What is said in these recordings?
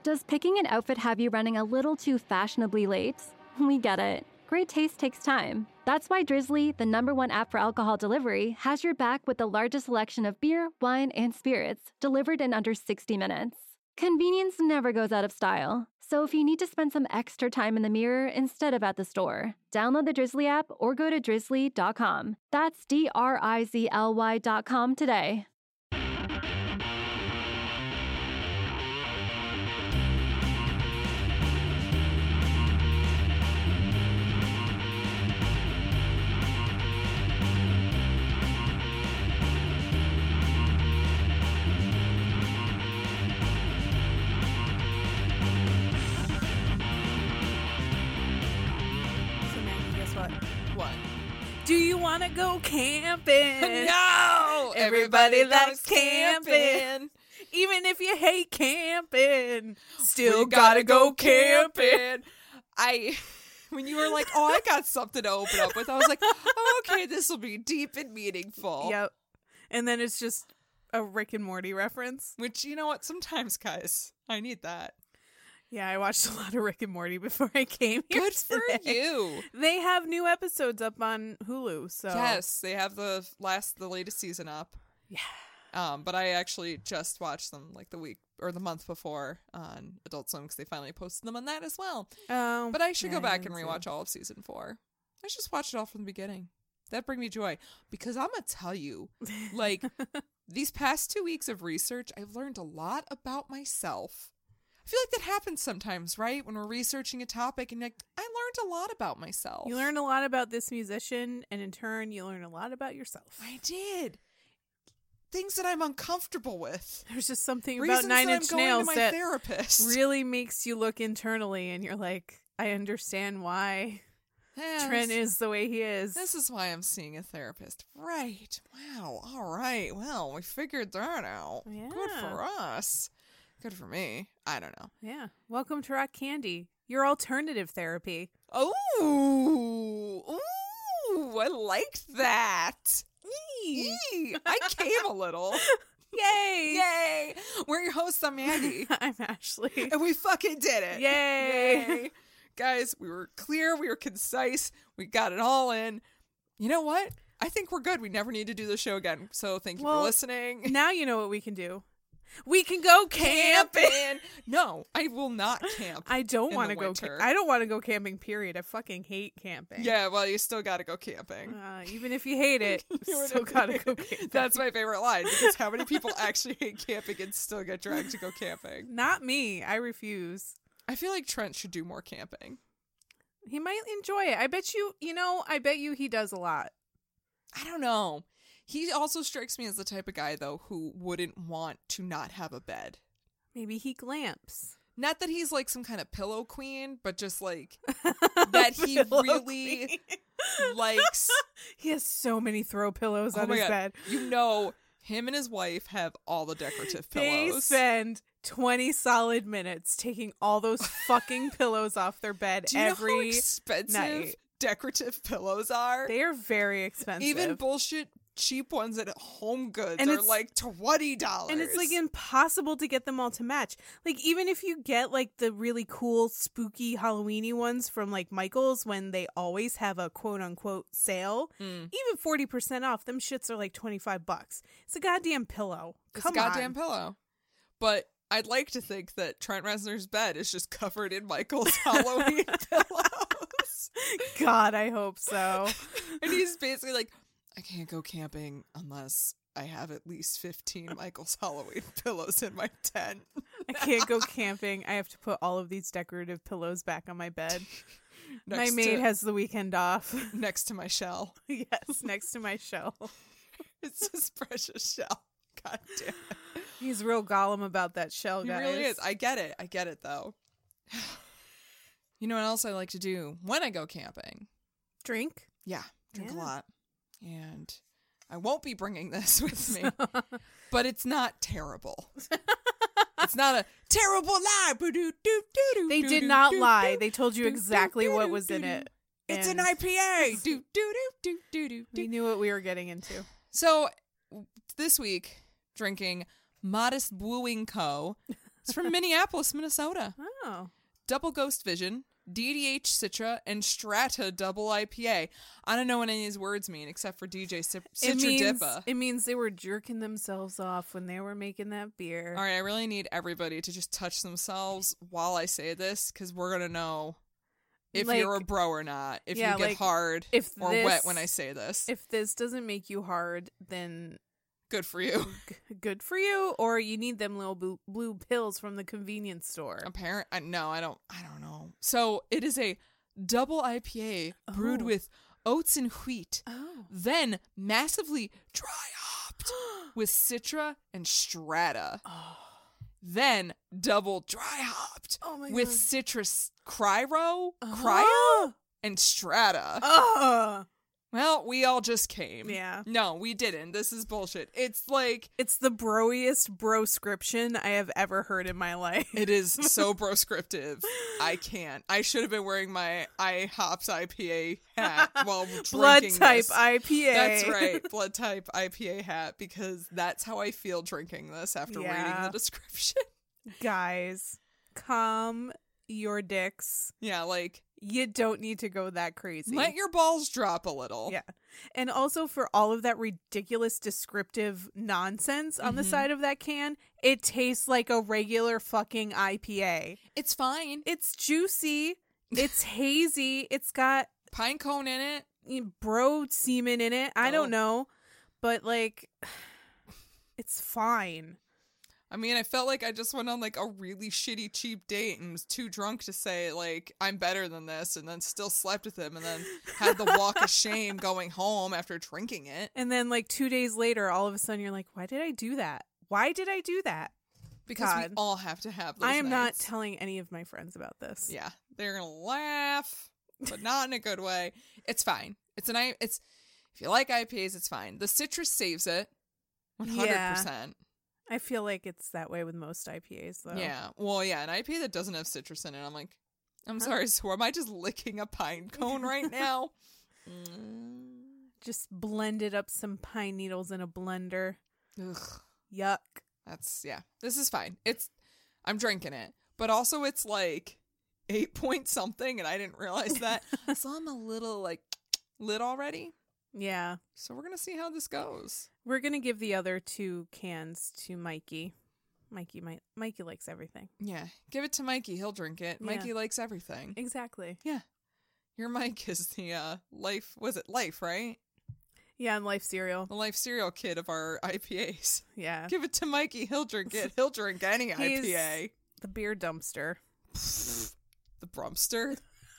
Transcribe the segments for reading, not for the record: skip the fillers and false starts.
Does picking an outfit have you running a little too fashionably late? We get it. Great taste takes time. That's why Drizzly, the #1 app for alcohol delivery, has your back with the largest selection of beer, wine, and spirits, delivered in under 60 minutes. Convenience never goes out of style. So if you need to spend some extra time in the mirror instead of at the store, download the Drizzly app or go to drizzly.com. That's DRIZLY.com today. Do you want to go camping? No! Everybody likes camping. Even if you hate camping, still gotta go camping. When you were like, oh, I got something to open up with, I was like, oh, okay, this will be deep and meaningful. Yep. And then it's just a Rick and Morty reference. Which, you know what? Sometimes, guys, I need that. Yeah, I watched a lot of Rick and Morty before I came here. Good for you. They have new episodes up on Hulu, so yes, they have the latest season up. Yeah. But I actually just watched them like the week or the month before on Adult Swim because they finally posted them on that as well. Oh, but I should go back and rewatch all of season 4. I just watched it all from the beginning. That'd bring me joy because I'm gonna tell you, like these past 2 weeks of research, I've learned a lot about myself. I feel like that happens sometimes, right? When we're researching a topic and like, I learned a lot about myself. You learn a lot about this musician, and in turn, you learn a lot about yourself. I did. Things that I'm uncomfortable with. There's just something Reasons about Nine that Inch I'm going Nails to my that therapist. really makes you look internally, and you're like, I understand why Trent is the way he is. This is why I'm seeing a therapist. Right. Wow. All right. Well, we figured that out. Yeah. Good for us. Good for me. I don't know. Yeah. Welcome to Rock Candy, your alternative therapy. Ooh. I liked that. Yee. I came a little. Yay. Yay. We're your hosts. I'm Maggie. I'm Ashley. And we fucking did it. Yay. Guys, we were clear. We were concise. We got it all in. You know what? I think we're good. We never need to do the show again. So thank you for listening. Now you know what we can do. We can go camping. No, I will not camp. I don't want to go. I don't want to go camping. Period. I fucking hate camping. Yeah, well, you still got to go camping. Even if you hate it, you still got to go camping. That's my favorite line because how many people actually hate camping and still get dragged to go camping? Not me. I refuse. I feel like Trent should do more camping. He might enjoy it. I bet you. I bet you he does a lot. I don't know. He also strikes me as the type of guy, though, who wouldn't want to not have a bed. Maybe he glamps. Not that he's like some kind of pillow queen, but just like that he really likes. He has so many throw pillows on his bed. You know, him and his wife have all the decorative pillows. They spend 20 solid minutes taking all those fucking pillows off their bed every know how expensive night. Decorative pillows are? They are very expensive. Even bullshit cheap ones at Home Goods are like $20. And it's like impossible to get them all to match. Like even if you get like the really cool spooky Halloweeny ones from like Michael's when they always have a quote unquote sale, even 40% off, them shits are like $25. It's a goddamn pillow. It's a goddamn pillow. But I'd like to think that Trent Reznor's bed is just covered in Michael's Halloween pillows. God, I hope so. And he's basically like, I can't go camping unless I have at least 15 Michael's Halloween pillows in my tent. I can't go camping. I have to put all of these decorative pillows back on my bed. My maid has the weekend off. Next to my shell. Yes, next to my shell. It's his precious shell. God damn it. He's real Gollum about that shell, guys. He really is. I get it, though. You know what else I like to do when I go camping? Drink? Yeah, drink a lot. And I won't be bringing this with me, but it's not terrible. It's not a terrible lie. They did not lie. They told you exactly what was in it. It's an IPA. We knew what we were getting into. So this week, drinking Modest Brewing Co. It's from Minneapolis, Minnesota. Oh. Double Ghost Vision, DDH Citra, and Strata Double IPA. I don't know what any of these words mean except for DJ Citra Dippa. It means they were jerking themselves off when they were making that beer. All right, I really need everybody to just touch themselves while I say this, because we're going to know if Like, you're a bro or not, if yeah, you get like, hard if or this- wet when I say this. If this doesn't make you hard, then Good for you. good for you, or you need them little blue pills from the convenience store. No, I don't know. So it is a double IPA brewed Oh. with oats and wheat, Oh. then massively dry hopped with Citra and Strata. Oh. Then double dry hopped Oh my with God. citrus cryo, Oh. and Strata. Oh. Well, we all just came. Yeah. No, we didn't. This is bullshit. It's like, It's the broiest broscription I have ever heard in my life. it is so proscriptive. I can't. I should have been wearing my IHOPS IPA hat while Blood drinking type this. IPA. That's right. Blood type IPA hat, because that's how I feel drinking this after reading Yeah. the description. Guys, calm your dicks. Yeah, like, You don't need to go that crazy. let your balls drop a little. Yeah. And also for all of that ridiculous descriptive nonsense on the Mhm. side of that can, it tastes like a regular fucking IPA. It's fine. It's juicy. It's hazy. It's got Pine cone in it. bro semen in it. I Oh. don't know. But like it's fine. I mean, I felt like I just went on like a really shitty cheap date and was too drunk to say like I'm better than this, and then still slept with him, and then had the walk of shame going home after drinking it. And then like 2 days later, all of a sudden you're like, why did I do that? Why did I do that? Because God. we all have to have those I am not nights. telling any of my friends about this. Yeah, they're gonna laugh, but not in a good way. It's fine. It's if you like IPAs, it's fine. The citrus saves it, 100%. I feel like it's that way with most IPAs, though. Yeah. Well, yeah, an IPA that doesn't have citrus in it, I'm like, I'm sorry, so am I just licking a pine cone right now? Just blended up some pine needles in a blender. Ugh. Yuck. Yeah. This is fine. I'm drinking it, but also it's like 8 point something, and I didn't realize that. So I'm a little like lit already. Yeah. So we're gonna see how this goes. We're going to give the other 2 cans to Mikey. Mikey likes everything. Yeah, give it to Mikey. He'll drink it. Yeah. Mikey likes everything. Exactly. Yeah, your Mike is the Life. Was it Life? Right, Yeah, and Life cereal. the Life cereal kid of our IPAs. Yeah. Give it to Mikey. He'll drink it. He'll drink any He's- IPA. The beer dumpster. The Brumster.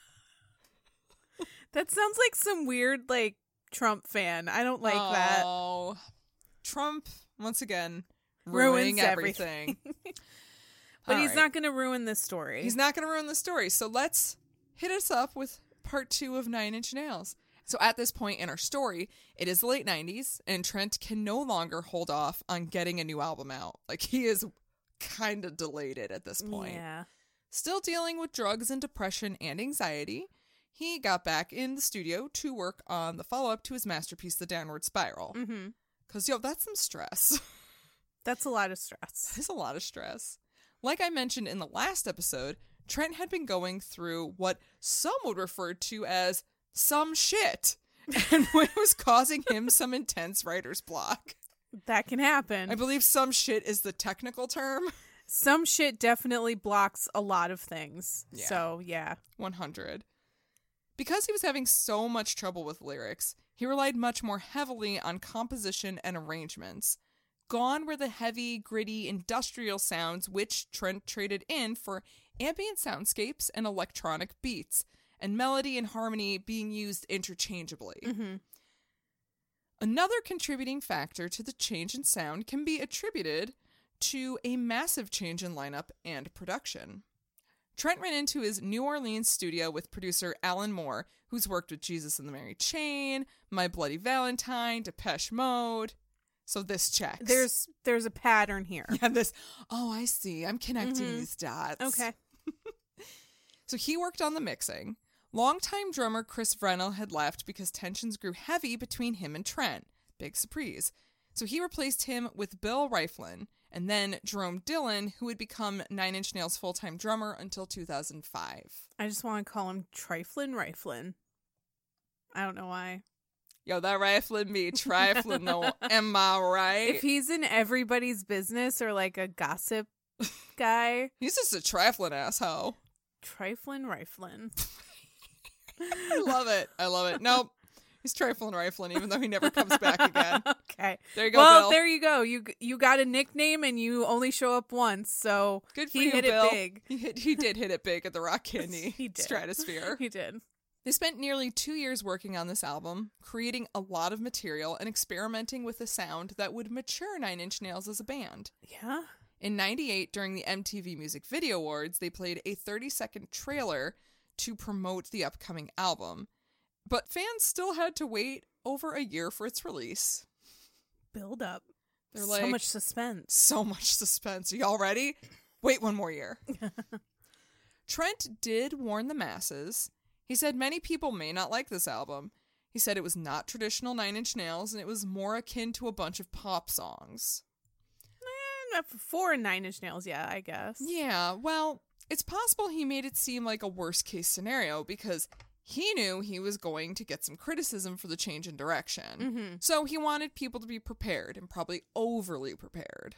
That sounds like some weird, like, Trump fan. I don't like that. Oh, Trump once again Ruins ruining everything. But All he's right. not going to ruin this story. He's not going to ruin the story. So let's hit us up with part 2 of 9 Inch Nails. So at this point in our story, it is the late 90s, and Trent can no longer hold off on getting a new album out. Like, he is kind of delayed it at this point. Yeah. Still dealing with drugs and depression and anxiety, he got back in the studio to work on the follow-up to his masterpiece, The Downward Spiral. Mm-hmm. Because, that's some stress. That's a lot of stress. There's a lot of stress. Like I mentioned in the last episode, Trent had been going through what some would refer to as some shit, and it was causing him some intense writer's block. That can happen. I believe some shit is the technical term. Some shit definitely blocks a lot of things. Yeah. So, yeah. 100. Because he was having so much trouble with lyrics, he relied much more heavily on composition and arrangements. Gone were the heavy, gritty, industrial sounds which Trent traded in for ambient soundscapes and electronic beats, and melody and harmony being used interchangeably. Mm-hmm. Another contributing factor to the change in sound can be attributed to a massive change in lineup and production. Trent ran into his New Orleans studio with producer Alan Moore, who's worked with Jesus and the Mary Chain, My Bloody Valentine, Depeche Mode. So this checks. There's a pattern here. Yeah, I see. I'm connecting these dots. Okay. So he worked on the mixing. Longtime drummer Chris Vrenel had left because tensions grew heavy between him and Trent. Big surprise. So he replaced him with Bill Rieflin, and then Jerome Dillon, who would become Nine Inch Nails' full-time drummer until 2005. I just want to call him Triflin' Riflin'. I don't know why. Yo, that rifling be trifling though, am I right? If he's in everybody's business or like a gossip guy. He's just a trifling asshole. Triflin' Riflin'. I love it. I love it. Nope. He's trifling rifling, even though he never comes back again. Okay. There you go, well, Bill. there you go. You got a nickname and you only show up once, so Good for he you, hit Bill. it big. He did hit it big at the Rock Candy He did. stratosphere. He did. They spent nearly 2 years working on this album, creating a lot of material and experimenting with a sound that would mature Nine Inch Nails as a band. Yeah. In 98, during the MTV Music Video Awards, they played a 30-second trailer to promote the upcoming album. But fans still had to wait over a year for its release. Build up. They're so like, much suspense. So much suspense. Are y'all ready? Wait one more year. Trent did warn the masses. He said many people may not like this album. He said it was not traditional Nine Inch Nails, and it was more akin to a bunch of pop songs. Not for 9 Inch Nails, yeah, I guess. Yeah, well, it's possible he made it seem like a worst-case scenario because he knew he was going to get some criticism for the change in direction. Mm-hmm. So he wanted people to be prepared, and probably overly prepared.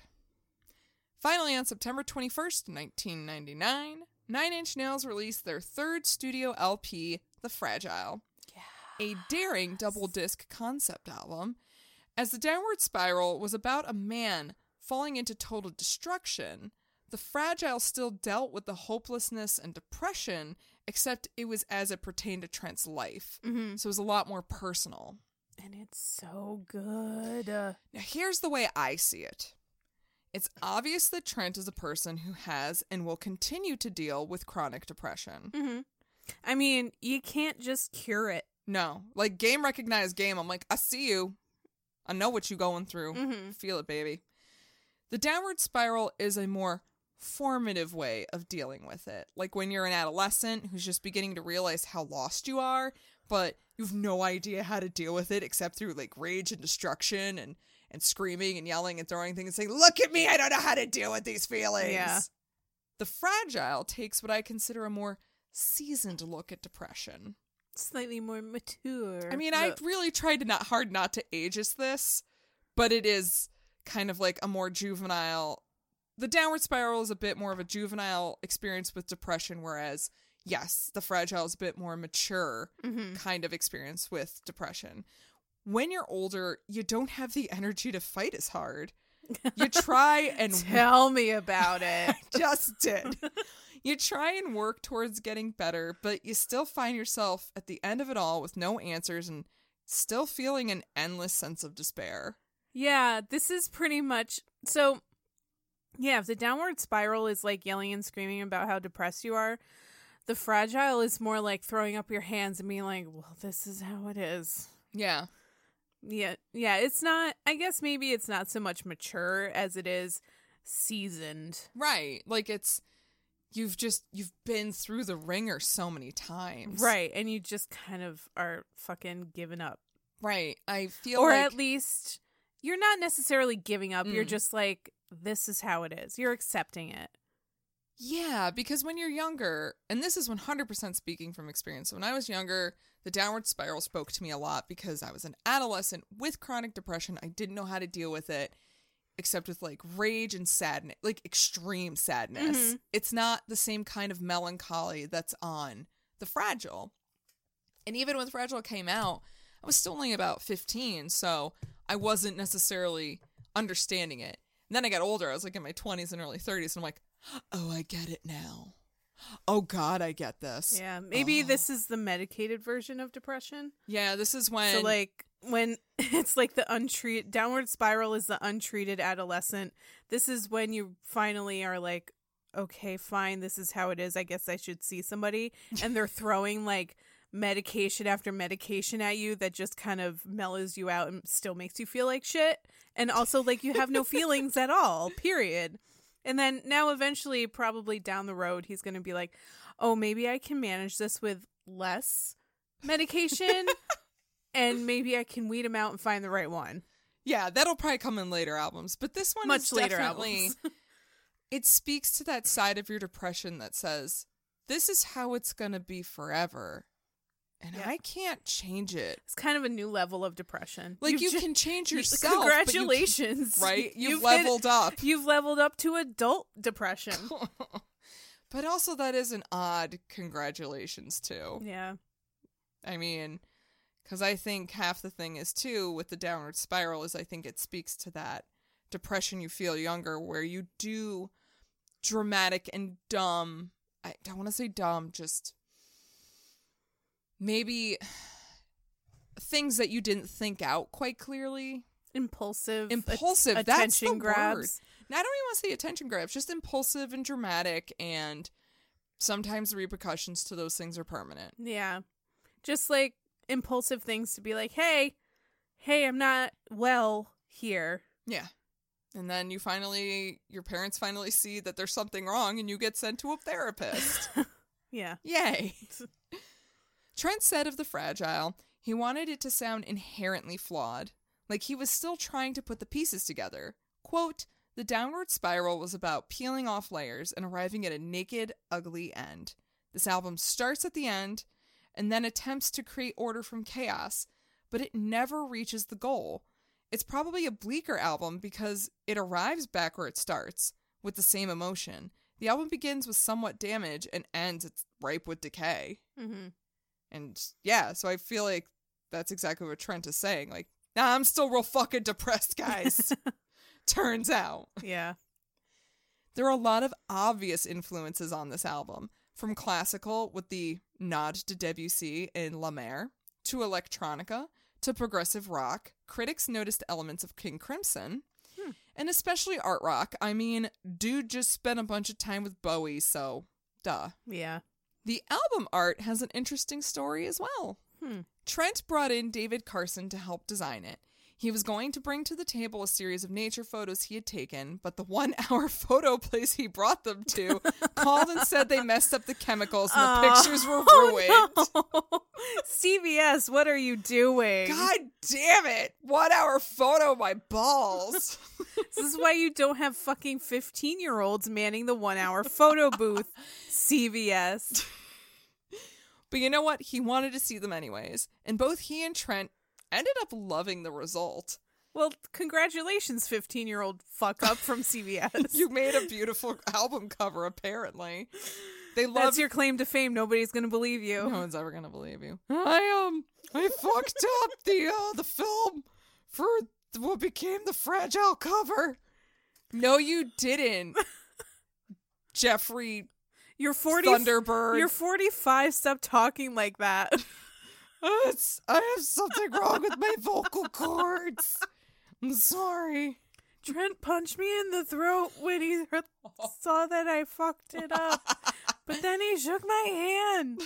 Finally, on September 21st, 1999, Nine Inch Nails released their third studio LP, The Fragile, a daring double-disc concept album, as The Downward Spiral was about a man falling into total destruction. The Fragile still dealt with the hopelessness and depression, except it was as it pertained to Trent's life. Mm-hmm. So it was a lot more personal. And it's so good. Now, here's the way I see it. It's obvious that Trent is a person who has and will continue to deal with chronic depression. Mm-hmm. I mean, you can't just cure it. No. Like, game recognized game. I'm like, I see you. I know what you're going through. Mm-hmm. Feel it, baby. The Downward Spiral is a more formative way of dealing with it. Like when you're an adolescent who's just beginning to realize how lost you are, but you've no idea how to deal with it except through like rage and destruction and screaming and yelling and throwing things and saying, look at me, I don't know how to deal with these feelings. Yeah. The Fragile takes what I consider a more seasoned look at depression. Slightly more mature. I mean, I really tried hard not to ageist this, but it is kind of like a more juvenile. The Downward Spiral is a bit more of a juvenile experience with depression, whereas, yes, The Fragile is a bit more mature kind of experience with depression. When you're older, you don't have the energy to fight as hard. You try and... Tell me about it. I just did. You try and work towards getting better, but you still find yourself at the end of it all with no answers and still feeling an endless sense of despair. Yeah, this is pretty much... So, yeah, if the Downward Spiral is like yelling and screaming about how depressed you are, the Fragile is more like throwing up your hands and being like, well, this is how it is. Yeah. Yeah, it's not... I guess maybe it's not so much mature as it is seasoned. Right. Like it's... You've been through the ringer so many times. Right, and you just kind of are fucking giving up. Right. I feel or like... at least you're not necessarily giving up. You're just like, this is how it is. You're accepting it. Yeah, because when you're younger, and this is 100% speaking from experience, when I was younger, the Downward Spiral spoke to me a lot because I was an adolescent with chronic depression. I didn't know how to deal with it, except with like rage and sadness, like extreme sadness. Mm-hmm. It's not the same kind of melancholy that's on The Fragile. And even when The Fragile came out, I was still only about 15, so I wasn't necessarily understanding it. And then I got older. I was like in my 20s and early 30s, and I'm like, oh, I get it now. Oh, God, I get this. Yeah, maybe this is the medicated version of depression. Yeah, this is when... So, like, when it's like the untreated... Downward Spiral is the untreated adolescent. This is when you finally are like, okay, fine, this is how it is. I guess I should see somebody. And they're throwing, like, medication after medication at you that just kind of mellows you out and still makes you feel like shit. And also, like, you have no feelings at all, period. And then now eventually, probably down the road, he's going to be like, oh, maybe I can manage this with less medication and maybe I can weed him out and find the right one. Yeah, that'll probably come in later albums. But this one Much is later definitely... albums. It speaks to that side of your depression that says, this is how it's going to be forever. And Yeah. I can't change it. It's kind of a new level of depression. Like, you ju- can change yourself. Congratulations. But right? You've hit- leveled up. You've leveled up to adult depression. But also, that is an odd congratulations, too. Yeah. I mean, because I think half the thing is, too, with the downward spiral, is I think it speaks to that depression you feel younger, where you do dramatic and dumb, I don't want to say dumb, just maybe things that you didn't think out quite clearly. Impulsive. Impulsive, that's attention the grabs. word. Now, I don't even want to say attention grabs, just impulsive and dramatic, and sometimes the repercussions to those things are permanent. Yeah. Just like impulsive things to be like, hey, I'm not well here. Yeah. And then your parents finally see that there's something wrong and you get sent to a therapist. Yeah. Yay. Trent said of The Fragile, he wanted it to sound inherently flawed, like he was still trying to put the pieces together. Quote, the downward spiral was about peeling off layers and arriving at a naked, ugly end. This album starts at the end and then attempts to create order from chaos, but it never reaches the goal. It's probably a bleaker album because it arrives back where it starts, with the same emotion. The album begins with somewhat damage and ends it's ripe with decay. Mm-hmm. And yeah, so I feel like that's exactly what Trent is saying. Like, nah, I'm still real fucking depressed, guys. Turns out. Yeah. There are a lot of obvious influences on this album, from classical with the nod to Debussy in La Mer, to electronica, to progressive rock. Critics noticed elements of King Crimson, and especially art rock. I mean, dude just spent a bunch of time with Bowie, so duh. Yeah. The album art has an interesting story as well. Trent brought in David Carson to help design it. He was going to bring to the table a series of nature photos he had taken, but the 1 hour photo place he brought them to called and said they messed up the chemicals and the pictures were ruined. No. CVS, what are you doing? God damn it. 1 hour photo, my balls. This is why you don't have fucking 15-year-olds manning the 1 hour photo booth, CVS. But you know what? He wanted to see them anyways. And both he and Trent ended up loving the result. Well, congratulations, 15-year-old fuck up from CVS. You made a beautiful album cover, apparently. They love That's your claim to fame. Nobody's going to believe you. No one's ever gonna believe you. I fucked up the film for what became the Fragile cover. No, you didn't, Jeffrey. You're 40. Thunderbird. You're 45. Stop talking like that. I have something wrong with my vocal cords. I'm sorry. Trent punched me in the throat when he saw that I fucked it up. But then he shook my hand.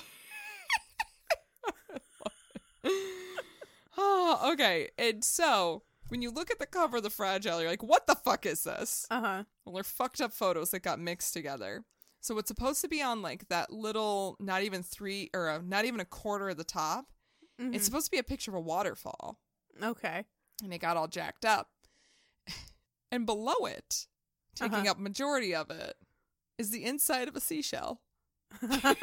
Oh, okay. And so, when you look at the cover of The Fragile, you're like, what the fuck is this? Uh-huh. Well, they're fucked up photos that got mixed together. So it's supposed to be on like that little, not even a quarter of the top. Mm-hmm. It's supposed to be a picture of a waterfall. Okay. And it got all jacked up. And below it, taking up majority of it, is the inside of a seashell. Because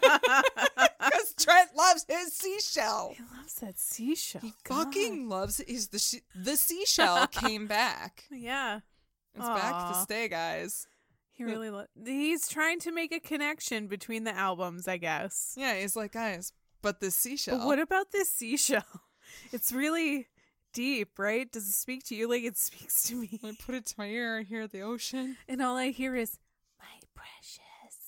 Trent loves his seashell. He loves that seashell. He God. fucking loves it. The seashell came back. Yeah. It's back to stay, guys. He really he's trying to make a connection between the albums, I guess. Yeah, he's like, guys, but this seashell. But what about this seashell? It's really deep, right? Does it speak to you like it speaks to me? I put it to my ear and hear the ocean. And all I hear is, my precious.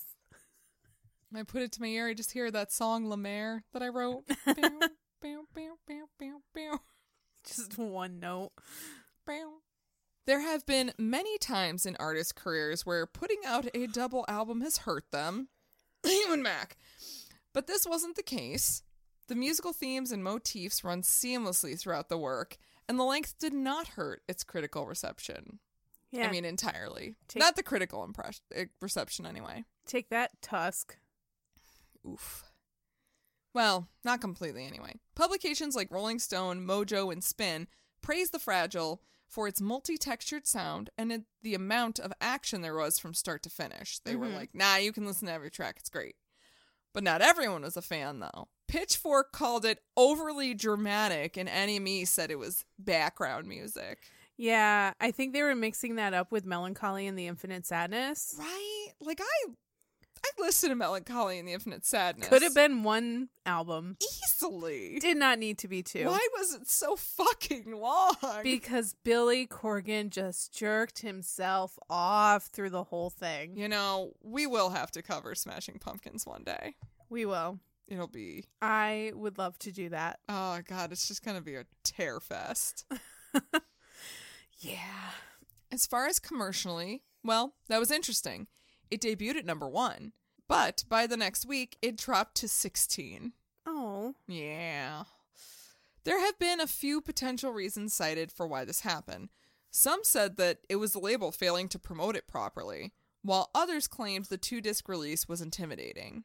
I put it to my ear, I just hear that song La Mer that I wrote. Bow, bow, bow, bow, bow. Just one note. Bow. There have been many times in artists' careers where putting out a double album has hurt them. Even Mac. But this wasn't the case. The musical themes and motifs run seamlessly throughout the work, and the length did not hurt its critical reception. Yeah. I mean, entirely. Not the critical reception, anyway. Take that, Tusk. Oof. Well, not completely, anyway. Publications like Rolling Stone, Mojo, and Spin praised The Fragile for its multi-textured sound and the amount of action there was from start to finish. They were like, nah, you can listen to every track. It's great. But not everyone was a fan, though. Pitchfork called it overly dramatic, and NME said it was background music. Yeah, I think they were mixing that up with Melancholy and the Infinite Sadness. Right? Like, I listened to Melancholy and the Infinite Sadness. Could have been one album. Easily. Did not need to be two. Why was it so fucking long? Because Billy Corgan just jerked himself off through the whole thing. You know, we will have to cover Smashing Pumpkins one day. We will. It'll be... I would love to do that. Oh, God, it's just going to be a tear fest. Yeah. As far as commercially, well, that was interesting. It debuted at number 1, but by the next week, it dropped to 16. Oh. Yeah. There have been a few potential reasons cited for why this happened. Some said that it was the label failing to promote it properly, while others claimed the 2-disc release was intimidating.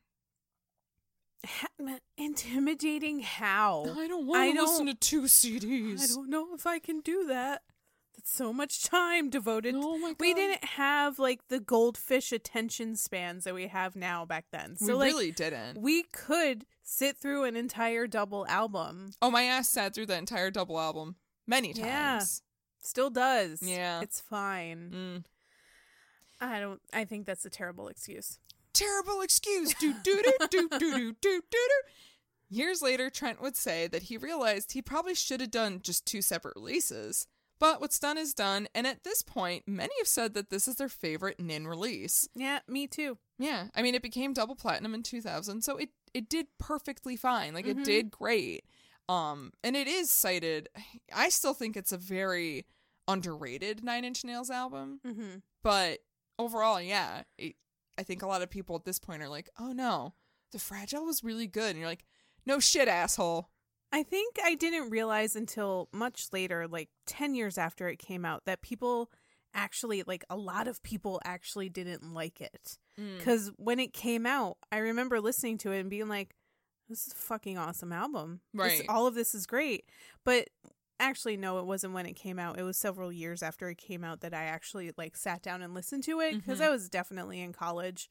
Intimidating how? I don't want to listen to 2 CDs. I don't know if I can do that. That's so much time devoted. Oh my God. We didn't have like the goldfish attention spans that we have now back then. So we really didn't. We could sit through an entire double album. Oh, my ass sat through the entire double album many times. Yeah. Still does. Yeah. It's fine. I think that's a terrible excuse. Terrible excuse. Do do do do do do do do. Years later, Trent would say that he realized he probably should have done just 2 separate releases. But what's done is done, and at this point, many have said that this is their favorite Nin release. Yeah, me too. Yeah, I mean, it became double platinum in 2000, so it did perfectly fine. Like, it did great. And it is cited. I still think it's a very underrated Nine Inch Nails album. Mm-hmm. But overall, yeah, I think a lot of people at this point are like, oh no, The Fragile was really good. And you're like, no shit, asshole. I think I didn't realize until much later, like 10 years after it came out, that people actually, like a lot of people actually didn't like it. Because when it came out, I remember listening to it and being like, this is a fucking awesome album. Right. All of this is great. But actually, no, it wasn't when it came out. It was several years after it came out that I actually like sat down and listened to it because I was definitely in college.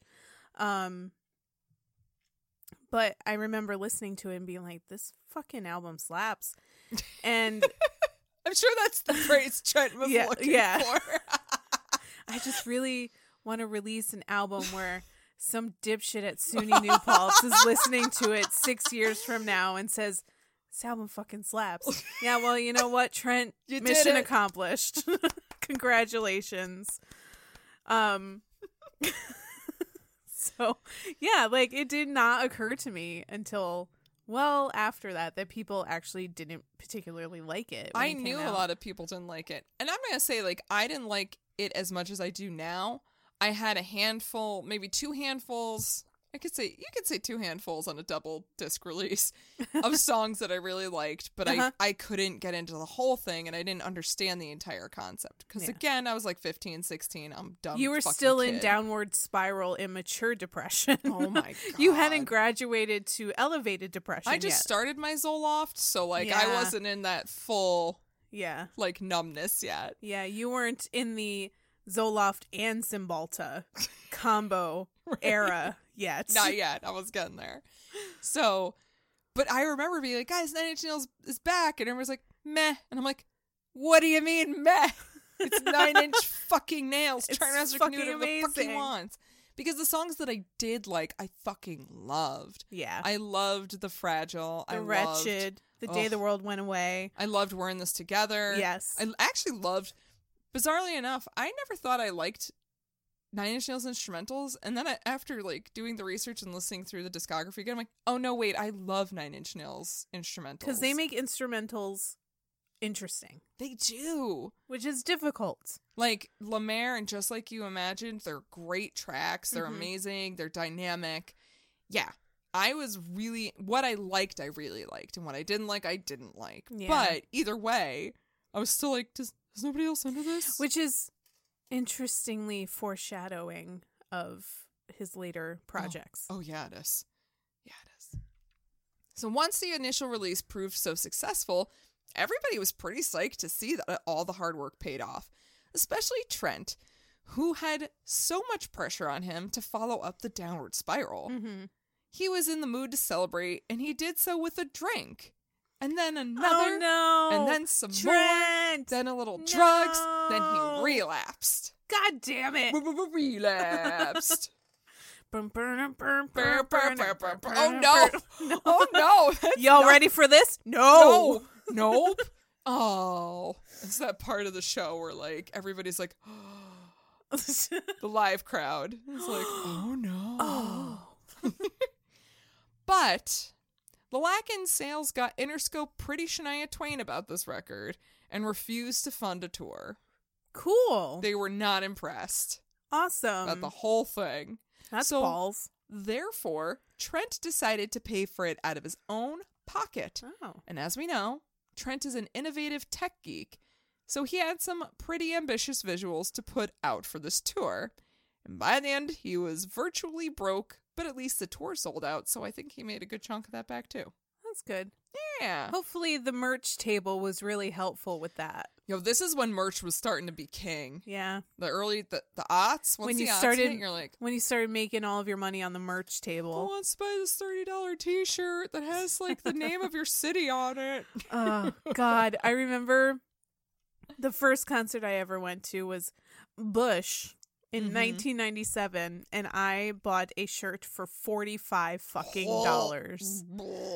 But I remember listening to it and being like, this fucking album slaps. And I'm sure that's the phrase Trent was looking for. I just really want to release an album where some dipshit at SUNY New Paltz is listening to it 6 years from now and says, this album fucking slaps. Yeah, well, you know what, Trent? You Mission did it. accomplished. Congratulations. So, yeah, like, it did not occur to me until well after that people actually didn't particularly like it. I knew a lot of people didn't like it. And I'm going to say, like, I didn't like it as much as I do now. I had a handful, maybe 2 handfuls. You could say 2 handfuls on a double disc release of songs that I really liked, but I couldn't get into the whole thing, and I didn't understand the entire concept. Because again, I was like 15, 16, I'm dumb. You were still in downward spiral immature depression. Oh my God. You hadn't graduated to elevated depression I just started my Zoloft, so like I wasn't in that full like numbness yet. Yeah, you weren't in the Zoloft and Cymbalta combo era yet. Not yet. I was getting there. So, but I remember being like, guys, Nine Inch Nails is back. And everyone's like, meh. And I'm like, what do you mean, meh? It's 9 Inch fucking Nails. Trent Reznor can do whatever the fuck he wants. Because the songs that I did like, I fucking loved. Yeah. I loved The Fragile. The Wretched. The Day the World Went Away. I loved Wearing This Together. Yes. I actually loved, bizarrely enough, I never thought I liked Nine Inch Nails instrumentals, and then after like doing the research and listening through the discography again, I'm like, oh no, wait, I love Nine Inch Nails instrumentals because they make instrumentals interesting. They do, which is difficult. Like La Mer and Just Like You Imagined, they're great tracks. They're amazing. They're dynamic. Yeah, I was really what I liked. I really liked, and what I didn't like, I didn't like. Yeah. But either way, I was still like, does nobody else under this? Which is interestingly foreshadowing of his later projects. Oh yeah, it is. Yeah, it is. So once the initial release proved so successful, everybody was pretty psyched to see that all the hard work paid off, especially Trent, who had so much pressure on him to follow up the downward spiral. Mm-hmm. He was in the mood to celebrate, and he did so with a drink. And then another. Oh, no. And then some Trent! more. Then a little drugs. Then he No. relapsed. God damn it. Relapsed. Oh, Oh, no. Oh, no. That's Y'all not- ready for this? No. No. Nope. Oh. It's that part of the show where, like, everybody's like, the live crowd is like, oh, no. Oh. But the Lacken sales got Interscope pretty Shania Twain about this record and refused to fund a tour. Cool. They were not impressed Awesome. about the whole thing. That's So- balls. Therefore, Trent decided to pay for it out of his own pocket. Oh. And as we know, Trent is an innovative tech geek, so he had some pretty ambitious visuals to put out for this tour. And by the end, he was virtually broke, but at least the tour sold out, so I think he made a good chunk of that back too. That's good. Yeah. Hopefully the merch table was really helpful with that. Yo, this is when merch was starting to be king. Yeah. The aughts, once When the you aughts started- hit, you're like, When you started making all of your money on the merch who table. wants to buy this $30 t-shirt that has, like, the name of your city on it? Oh, God. I remember the first concert I ever went to was Bush in 1997, and I bought a shirt for $45 fucking dollars.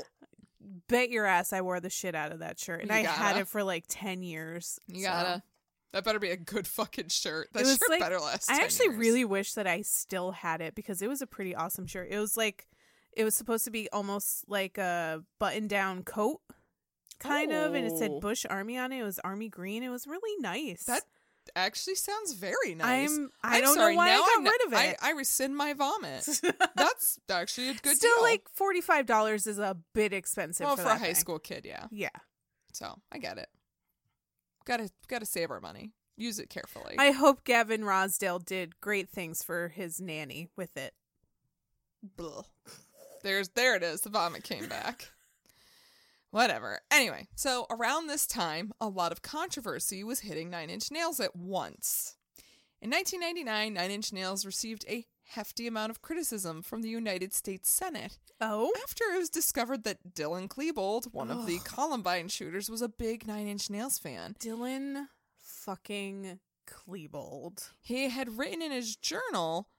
Bet your ass I wore the shit out of that shirt. And You I had gotta. it for like 10 years. You so. gotta. That better be a good fucking shirt. That It was shirt like- better last I 10 actually years. really wish that I still had it because it was a pretty awesome shirt. It was like, it was supposed to be almost like a button down coat, kind of, and it Oh. said Bush Army on it. It was army green. It was really nice. That actually sounds very nice. I I'm don't sorry, know why I now got I'm not- rid of it. I rescind my vomit. That's actually a good Still, deal. like $45 is a bit expensive. well, for for a that high thing. school kid, yeah. Yeah, So I get it. Gotta save our money. Use it carefully. I hope Gavin Rosdale did great things for his nanny with it. Blah. There it is. The vomit came back. Whatever. Anyway, so around this time, a lot of controversy was hitting Nine Inch Nails at once. In 1999, Nine Inch Nails received a hefty amount of criticism from the United States Senate Oh, after it was discovered that Dylan Klebold, one of the Columbine shooters, was a big Nine Inch Nails fan. Dylan fucking Klebold. He had written in his journal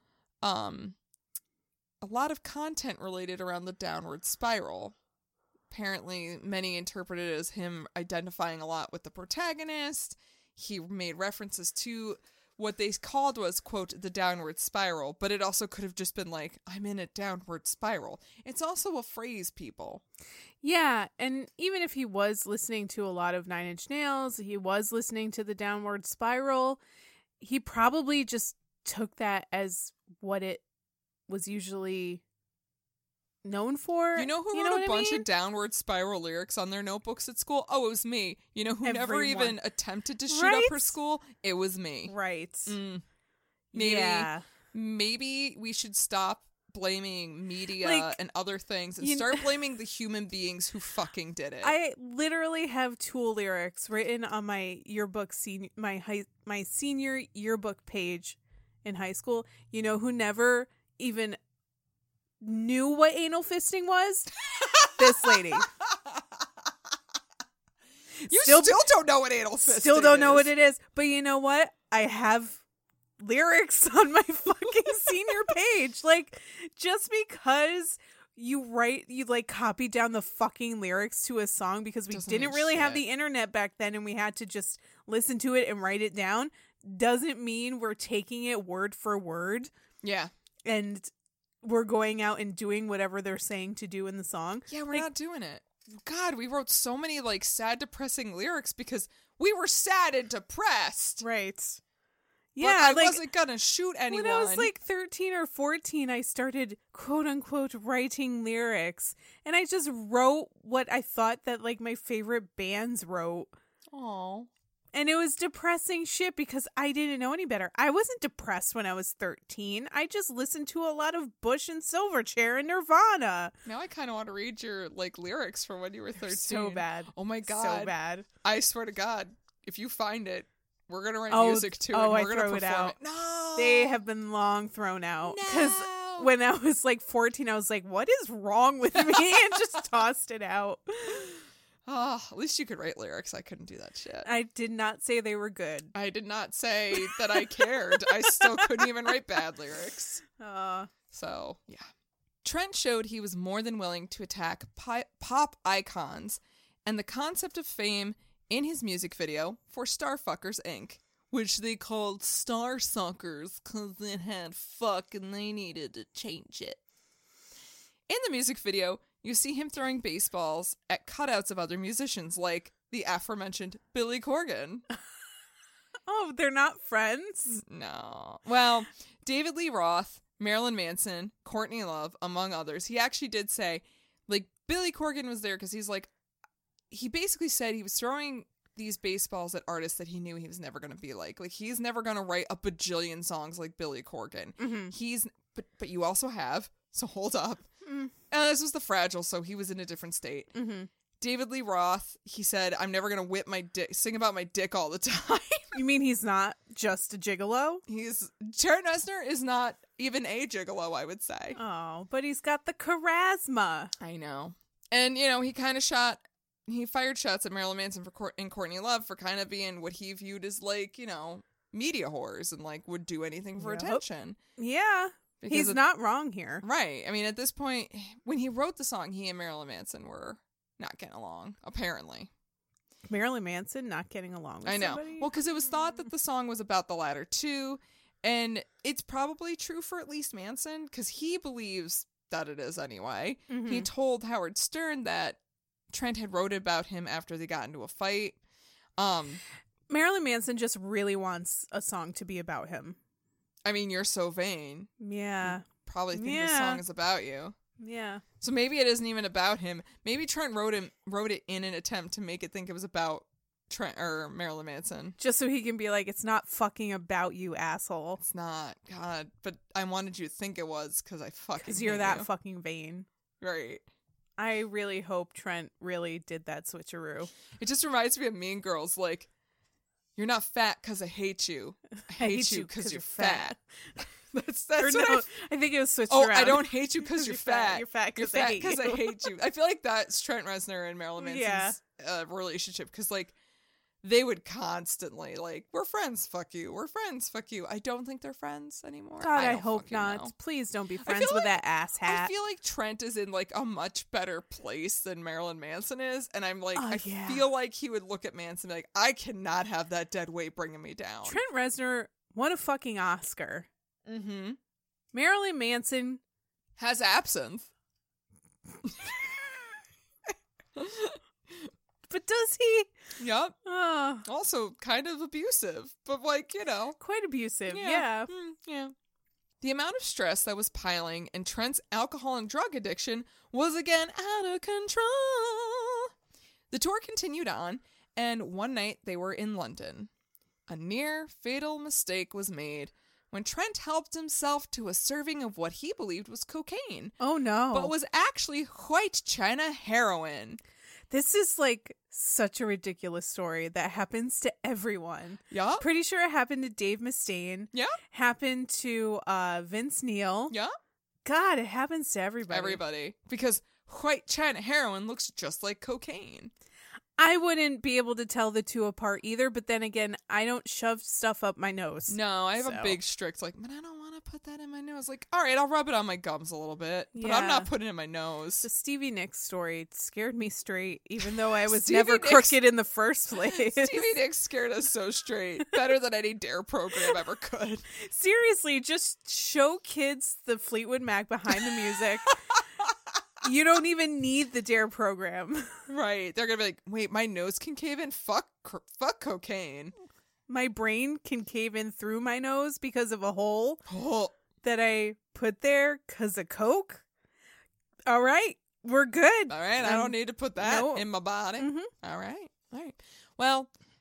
a lot of content related around the downward spiral. Apparently, many interpreted it as him identifying a lot with the protagonist. He made references to what they called was, quote, the downward spiral, but it also could have just been like, I'm in a downward spiral. It's also a phrase, people. Yeah, and even if he was listening to a lot of Nine Inch Nails, he was listening to the Downward Spiral, he probably just took that as what it was usually known for. You know who wrote a bunch of downward spiral lyrics on their notebooks at school? Oh, it was me. You know who never Everyone. even attempted to shoot Right? up her school? It was me. Right. Maybe, Yeah. maybe we should stop blaming media Like, and other things and you- start blaming the human beings who fucking did it. I literally have Tool lyrics written on my yearbook, my senior yearbook page in high school. You know who never even knew what anal fisting was? This lady. You still- still don't know what anal fisting Still don't know is. what it is. But you know what? I have lyrics on my fucking senior page. Like, just because you like copy down the fucking lyrics to a song because we Doesn't didn't mean really have shit. the internet back then and we had to just listen to it and write it down doesn't mean we're taking it word for word Yeah. and we're going out and doing whatever they're saying to do in the song. Yeah, we're Like, not doing it. God, we wrote so many like sad, depressing lyrics because we were sad and depressed. right. But Yeah, I like, wasn't gonna shoot anyone. when I was like 13 or 14, I started quote unquote writing lyrics and I just wrote what I thought that like my favorite bands wrote. oh, And it was depressing shit because I didn't know any better. I wasn't depressed when I was 13. I just listened to a lot of Bush and Silverchair and Nirvana. Now I kind of want to read your lyrics from when you were 13. So bad. Oh my God. So bad. I swear to God, if you find it, we're going to write Oh, music to it. oh, And I we're going throw to it perform out. it. No. They have been long thrown out. Because No. when I was like 14, I was like, what is wrong with me? And just tossed it out. Oh, at least you could write lyrics. I couldn't do that shit. I did not say they were good. I did not say that I cared. I still couldn't even write bad lyrics. So, yeah. Trent showed he was more than willing to attack pop icons and the concept of fame in his music video for Starfuckers Inc., which they called Star Suckers because it had fuck and they needed to change it. In the music video, you see him throwing baseballs at cutouts of other musicians, like the aforementioned Billy Corgan. Oh, they're not friends? No. Well, David Lee Roth, Marilyn Manson, Courtney Love, among others. He actually did say, Billy Corgan was there because he basically said he was throwing these baseballs at artists that he knew he was never going to be like. He's never going to write a bajillion songs like Billy Corgan. Mm-hmm. But you also have, so hold up. This was the Fragile, so he was in a different state. Mm-hmm. David Lee Roth, he said, I'm never going to whip my dick, sing about my dick all the time. You mean he's not just a gigolo? Trent Reznor is not even a gigolo, I would say. Oh, but he's got the charisma. I know. And, he kind of fired shots at Marilyn Manson and Courtney Love for kind of being what he viewed as media whores and would do anything for attention. Yeah. He's not wrong here. Right. I mean, at this point, when he wrote the song, he and Marilyn Manson were not getting along, apparently. Marilyn Manson not getting along with I know. somebody? Well, because it was thought that the song was about the latter too, and it's probably true for at least Manson, because he believes that it is anyway. Mm-hmm. He told Howard Stern that Trent had wrote about him after they got into a fight. Marilyn Manson just really wants a song to be about him. I mean, You're So Vain. Yeah. You probably think the song is about you. Yeah. So maybe it isn't even about him. Maybe Trent wrote it in an attempt to make it think it was about Trent or Marilyn Manson. Just so he can be like, it's not fucking about you, asshole. It's not. God. But I wanted you to think it was because I fucking Because you're hate that you. fucking vain. Right. I really hope Trent really did that switcheroo. It just reminds me of Mean Girls. You're not fat because I hate you. I hate you because you're fat. That's Or what no, I think it was switched Oh, around. I don't hate you because you're fat. You're fat You're because fat I hate because I you. hate you. I feel like that's Trent Reznor and Marilyn Manson's Yeah. Relationship, because they would constantly we're friends, fuck you. We're friends, fuck you. I don't think they're friends anymore. God, I don't hope fucking not. know. Please don't be feel friends with like- that ass hat. I feel like Trent is in a much better place than Marilyn Manson is, and I'm I feel like he would look at Manson and be like, I cannot have that dead weight bringing me down. Trent Reznor won a fucking Oscar. Mm-hmm. Marilyn Manson Has absinthe. But does he? Yep. Oh, Also kind of abusive, but quite abusive. Yeah. Yeah. The amount of stress that was piling and Trent's alcohol and drug addiction was again out of control. The tour continued on, and one night they were in London. A near fatal mistake was made when Trent helped himself to a serving of what he believed was cocaine, Oh no. but was actually white China heroin. This is such a ridiculous story that happens to everyone. Yeah? Pretty sure it happened to Dave Mustaine. Yeah? Happened to Vince Neil. Yeah? God, it happens to everybody. Everybody. Because white China heroin looks just like cocaine. I wouldn't be able to tell the two apart either, but then again, I don't shove stuff up my nose. No, I have a So. big strict, but I don't want to put that in my nose. All right, I'll rub it on my gums a little bit, but I'm Yeah. not putting it in my nose. The Stevie Nicks story scared me straight, even though I was Stevie never Nicks- crooked in the first place. Stevie Nicks scared us so straight. Better than any Dare program ever could. Seriously, just show kids the Fleetwood Mac behind the music. You don't even need the Dare program. Right. They're going to be like, wait, my nose can cave in? Fuck cocaine. My brain can cave in through my nose because of a hole Oh, that I put there because of Coke. All right, we're good. all right, I don't need to put that No. in my body. Mhm. All right. Well,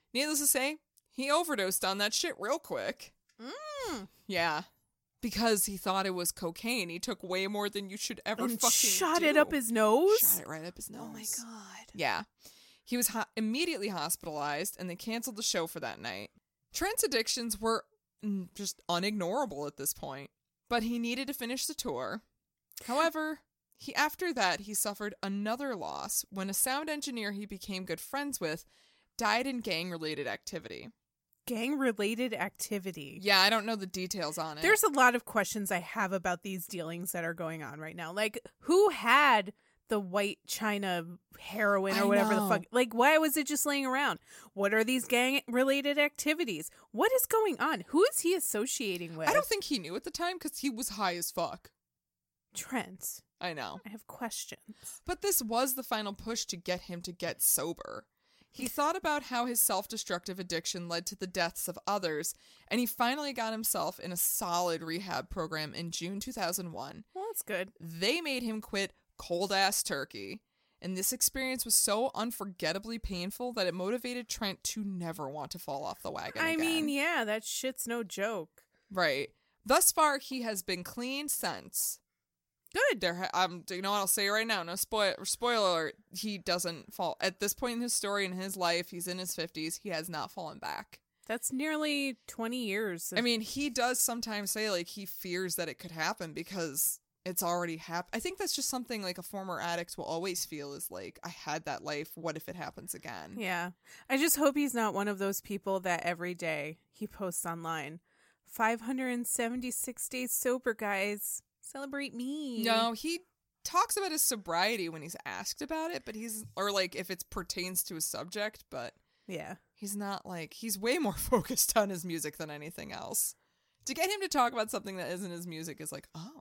Needless to say, he overdosed on that shit real quick. Yeah. Because he thought it was cocaine. He took way more than you should ever And fucking shot do. it up his nose? Shot it right up his nose. Oh my God. Yeah. He was immediately hospitalized, and they canceled the show for that night. Trent's addictions were just unignorable at this point, but he needed to finish the tour. However, after that, he suffered another loss when a sound engineer he became good friends with died in gang-related activity. Gang-related activity? Yeah, I don't know the details on it. There's a lot of questions I have about these dealings that are going on right now. Like, who had the white China heroin or whatever the fuck? Like, why was it just laying around? What are these gang-related activities? What is going on? Who is he associating with? I don't think he knew at the time because he was high as fuck. Trent. I know. I have questions. But this was the final push to get him to get sober. He thought about how his self-destructive addiction led to the deaths of others, and he finally got himself in a solid rehab program in June 2001. Well, that's good. They made him quit cold-ass turkey, and this experience was so unforgettably painful that it motivated Trent to never want to fall off the wagon again. I mean, yeah, that shit's no joke. Right. Thus far, he has been clean since. Good. You know what I'll say right now? No spoiler alert. He doesn't fall at this point in his story in his life. He's in his 50s. He has not fallen back. That's nearly 20 years. I mean, he does sometimes say like he fears that it could happen because it's already happened. I think that's just something like a former addict will always feel is like, I had that life. What if it happens again? Yeah. I just hope he's not one of those people that every day he posts online, 576 days sober, guys. Celebrate me. No, he talks about his sobriety when he's asked about it, but or like if it pertains to a subject, but yeah, he's not like, he's way more focused on his music than anything else. To get him to talk about something that isn't his music is like, oh.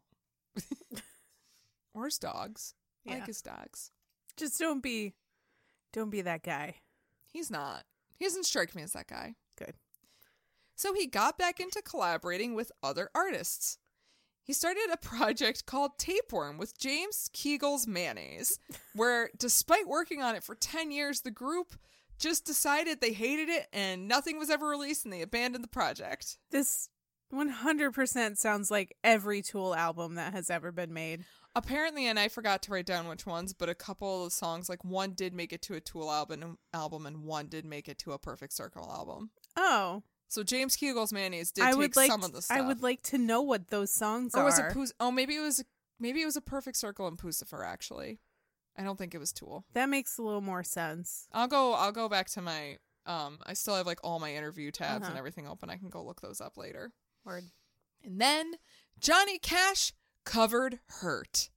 Or his dogs. I like his dogs. Just don't be that guy. He's not. He doesn't strike me as that guy. Good. So he got back into collaborating with other artists. He started a project called Tapeworm with James Kegel's Mayonnaise, where despite working on it for 10 years, the group just decided they hated it and nothing was ever released and they abandoned the project. This 100% sounds like every Tool album that has ever been made. Apparently, and I forgot to write down which ones, but a couple of songs, like one did make it to a Tool album and one did make it to a Perfect Circle album. Oh. So James Kegel's Mayonnaise did take some of the stuff. I would like to know what those songs are. Or was it maybe it was a Perfect Circle and Pucifer, actually. I don't think it was Tool. That makes a little more sense. I'll go back to my I still have like all my interview tabs and everything open. I can go look those up later. Word. And then Johnny Cash covered Hurt.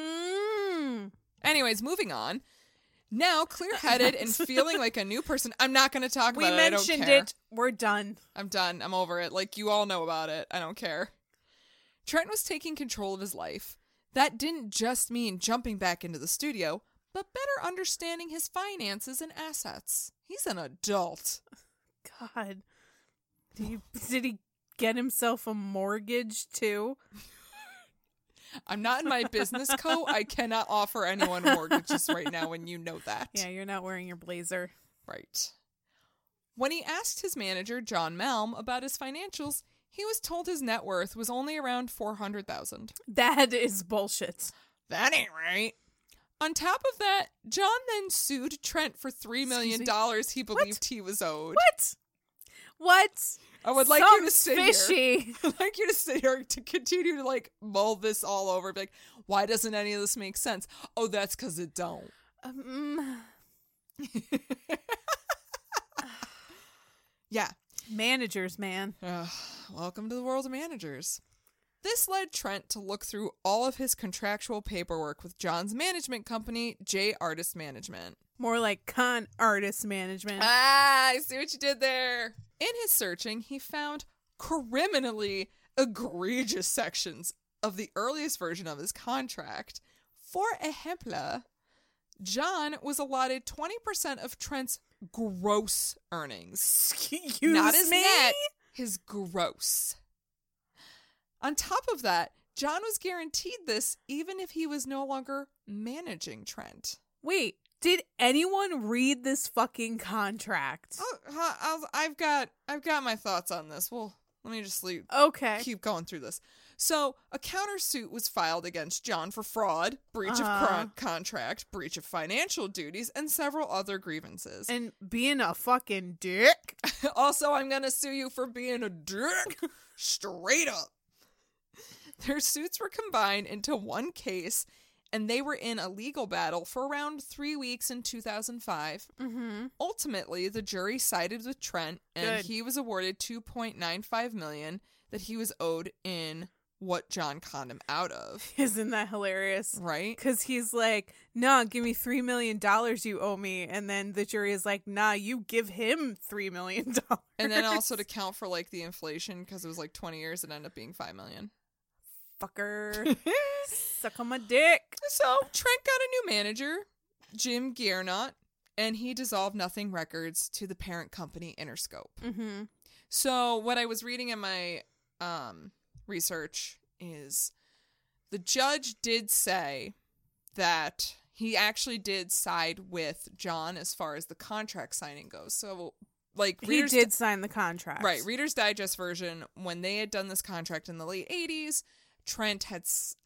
Anyways, moving on. Now, clear-headed and feeling like a new person. I'm not going to talk about it. We mentioned it. We're done. I'm done. I'm over it. Like, you all know about it. I don't care. Trent was taking control of his life. That didn't just mean jumping back into the studio, but better understanding his finances and assets. He's an adult. God. Did he get himself a mortgage, too? I'm not in my business coat. I cannot offer anyone mortgages right now, and you know that. Yeah, you're not wearing your blazer. Right. When he asked his manager, John Malm, about his financials, he was told his net worth was only around $400,000. That is bullshit. That ain't right. On top of that, John then sued Trent for $3 million he believed he was owed. What? I would like you to sit fishy. here. I'd like you to sit here to continue to like mull this all over. Be like, why doesn't any of this make sense? Oh, that's because it don't. Yeah. Managers, man. Welcome to the world of managers. This led Trent to look through all of his contractual paperwork with John's management company, J Artist Management. More like con artist management. I see what you did there. In his searching, he found criminally egregious sections of the earliest version of his contract. For example, John was allotted 20% of Trent's gross earnings. Excuse Not his me? net, his gross. On top of that, John was guaranteed this even if he was no longer managing Trent. Wait, Did anyone read this fucking contract? I've got my thoughts on this. Well, let me just Okay. keep going through this. So, a countersuit was filed against John for fraud, breach of contract, breach of financial duties, and several other grievances. And being a fucking dick. Also, I'm going to sue you for being a dick. Straight up. Their suits were combined into one case, and they were in a legal battle for around 3 weeks in 2005. Mm-hmm. Ultimately, the jury sided with Trent, and he was awarded $2.95 million that he was owed in what John conned him out of. Isn't that hilarious? Right? Because he's like, nah, give me $3 million you owe me. And then the jury is like, nah, you give him $3 million. And then also to count for like the inflation, because it was like 20 years, it ended up being $5 million. Fucker. Suck on my dick. So Trent got a new manager, Jim Giernot, and he dissolved Nothing Records to the parent company Interscope. Mm-hmm. So what I was reading in my research is the judge did say that he actually did side with John as far as the contract signing goes. So, like, he did sign the contract. Right. Reader's Digest version, when they had done this contract in the late 80s, Trent had,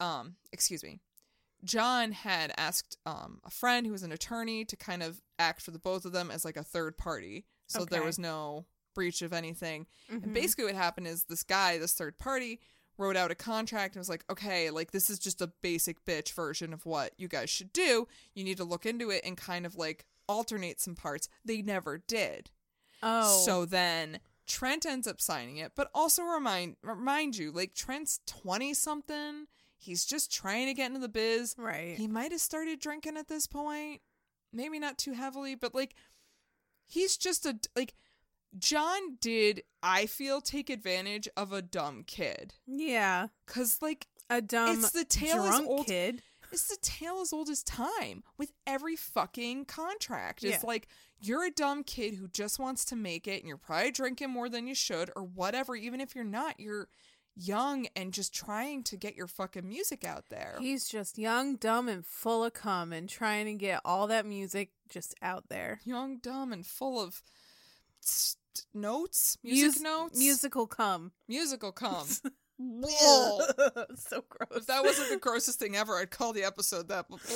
John had asked a friend who was an attorney to kind of act for the both of them as like a third party. So there was no breach of anything. Mm-hmm. And basically what happened is this third party, wrote out a contract and was like, okay, like this is just a basic bitch version of what you guys should do. You need to look into it and kind of like alternate some parts. They never did. Oh. So then Trent ends up signing it, but also remind you, like Trent's 20-something. He's just trying to get into the biz. Right. He might have started drinking at this point. Maybe not too heavily, but like he's just John did, I feel, take advantage of a dumb kid. Yeah. 'Cause like a dumb it's the tale drunk as old, kid. It's the tale as old as time with every fucking contract. It's Yeah. like you're a dumb kid who just wants to make it and you're probably drinking more than you should or whatever. Even if you're not, you're young and just trying to get your fucking music out there. He's just young, dumb, and full of cum and trying to get all that music just out there. Young, dumb, and full of notes? Music notes? Musical cum. Musical cum. So gross. If that wasn't the grossest thing ever, I'd call the episode that. But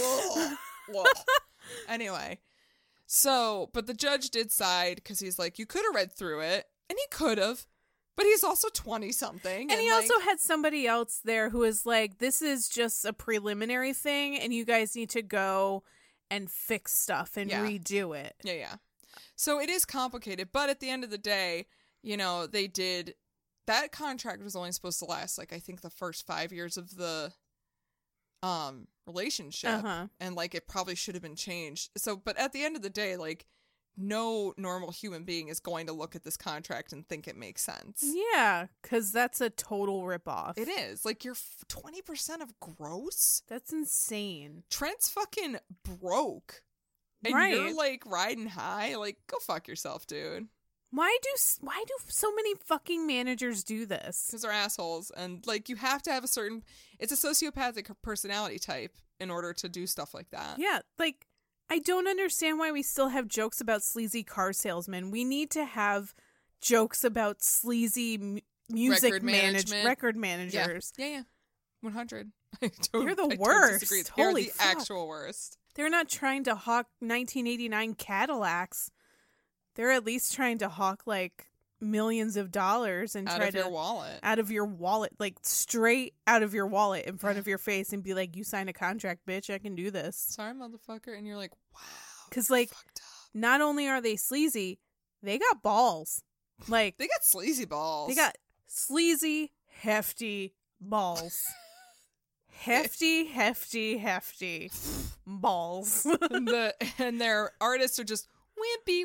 anyway, so, but the judge did side because he's like, you could have read through it, and he could have, but he's also 20-something. And he also had somebody else there who was like, this is just a preliminary thing, and you guys need to go and fix stuff and redo it. Yeah. So it is complicated, but at the end of the day, you know, that contract was only supposed to last, like, I think the first 5 years of the relationship. And, like, it probably should have been changed. So, but at the end of the day, like, no normal human being is going to look at this contract and think it makes sense. Yeah, because that's a total ripoff. It is. Like, you're 20% of gross? That's insane. Trent's fucking broke. And you're, like, riding high? Like, go fuck yourself, dude. Why do so many fucking managers do this? Because they're assholes. And, like, you have to have it's a sociopathic personality type in order to do stuff like that. Yeah, like, I don't understand why we still have jokes about sleazy car salesmen. We need to have jokes about sleazy music record managers. Yeah. 100. You're the worst. They're Holy the fuck. actual worst. They're not trying to hawk 1989 Cadillacs. They're at least trying to hawk like millions of dollars and out of your wallet, like straight out of your wallet in front of your face and be like, you signed a contract, bitch. I can do this. Sorry, motherfucker. And you're like, wow. Because like, not only are they sleazy, they got balls. Like they got sleazy balls. They got sleazy, hefty balls. Hefty balls. and their artists are just wimpy.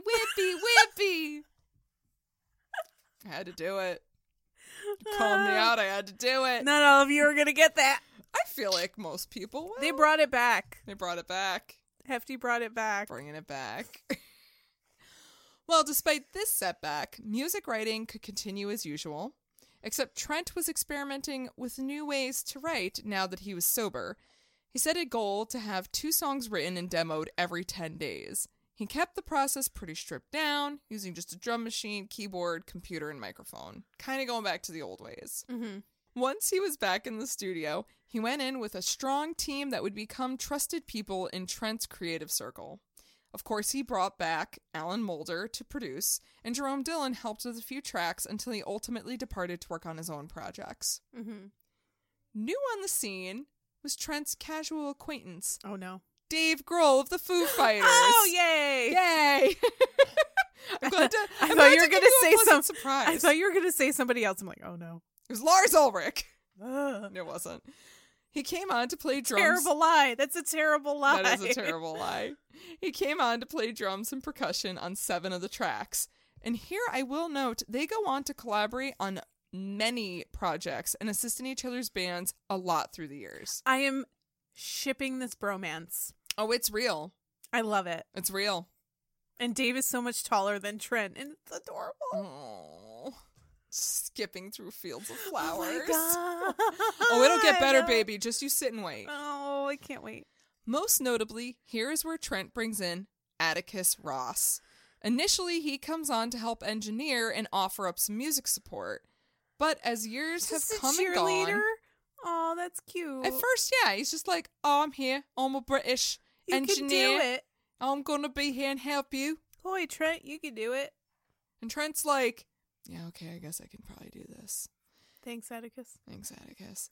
I had to do it. You called me out. I had to do it. Not all of you are going to get that. I feel like most people will. They brought it back. Hefty brought it back. Bringing it back. Well, despite this setback, music writing could continue as usual. Except Trent was experimenting with new ways to write now that he was sober. He set a goal to have 2 songs written and demoed every 10 days. He kept the process pretty stripped down, using just a drum machine, keyboard, computer, and microphone. Kind of going back to the old ways. Mm-hmm. Once he was back in the studio, he went in with a strong team that would become trusted people in Trent's creative circle. Of course, he brought back Alan Moulder to produce, and Jerome Dillon helped with a few tracks until he ultimately departed to work on his own projects. Mm-hmm. New on the scene was Trent's casual acquaintance, Oh, no. Dave Grohl of the Foo Fighters. Oh, yay! Yay! I'm glad to. I thought you were going to say something. something. Surprise! I thought you were going to say somebody else. I'm like, oh, no. It was Lars Ulrich. Ugh. No, it wasn't. He came on to play drums. Terrible lie. That's a terrible lie. That is a terrible lie. He came on to play drums and percussion on 7 of the tracks. And here I will note, they go on to collaborate on many projects and assist in each other's bands a lot through the years. I am shipping this bromance. Oh, it's real. I love it. It's real. And Dave is so much taller than Trent, and it's adorable. Oh, skipping through fields of flowers. Oh, my God. Oh, it'll get better, I know. baby. Just you sit and wait. Oh, I can't wait. Most notably, here is where Trent brings in Atticus Ross. Initially, he comes on to help engineer and offer up some music support. But as years have Just a come and cheerleader? gone... Oh, that's cute. At first, yeah, he's just like, oh, I'm here. I'm a British you engineer. can do it. I'm going to be here and help you. Boy, Trent, you can do it. And Trent's like, yeah, okay, I guess I can probably do this. Thanks, Atticus. Thanks, Atticus.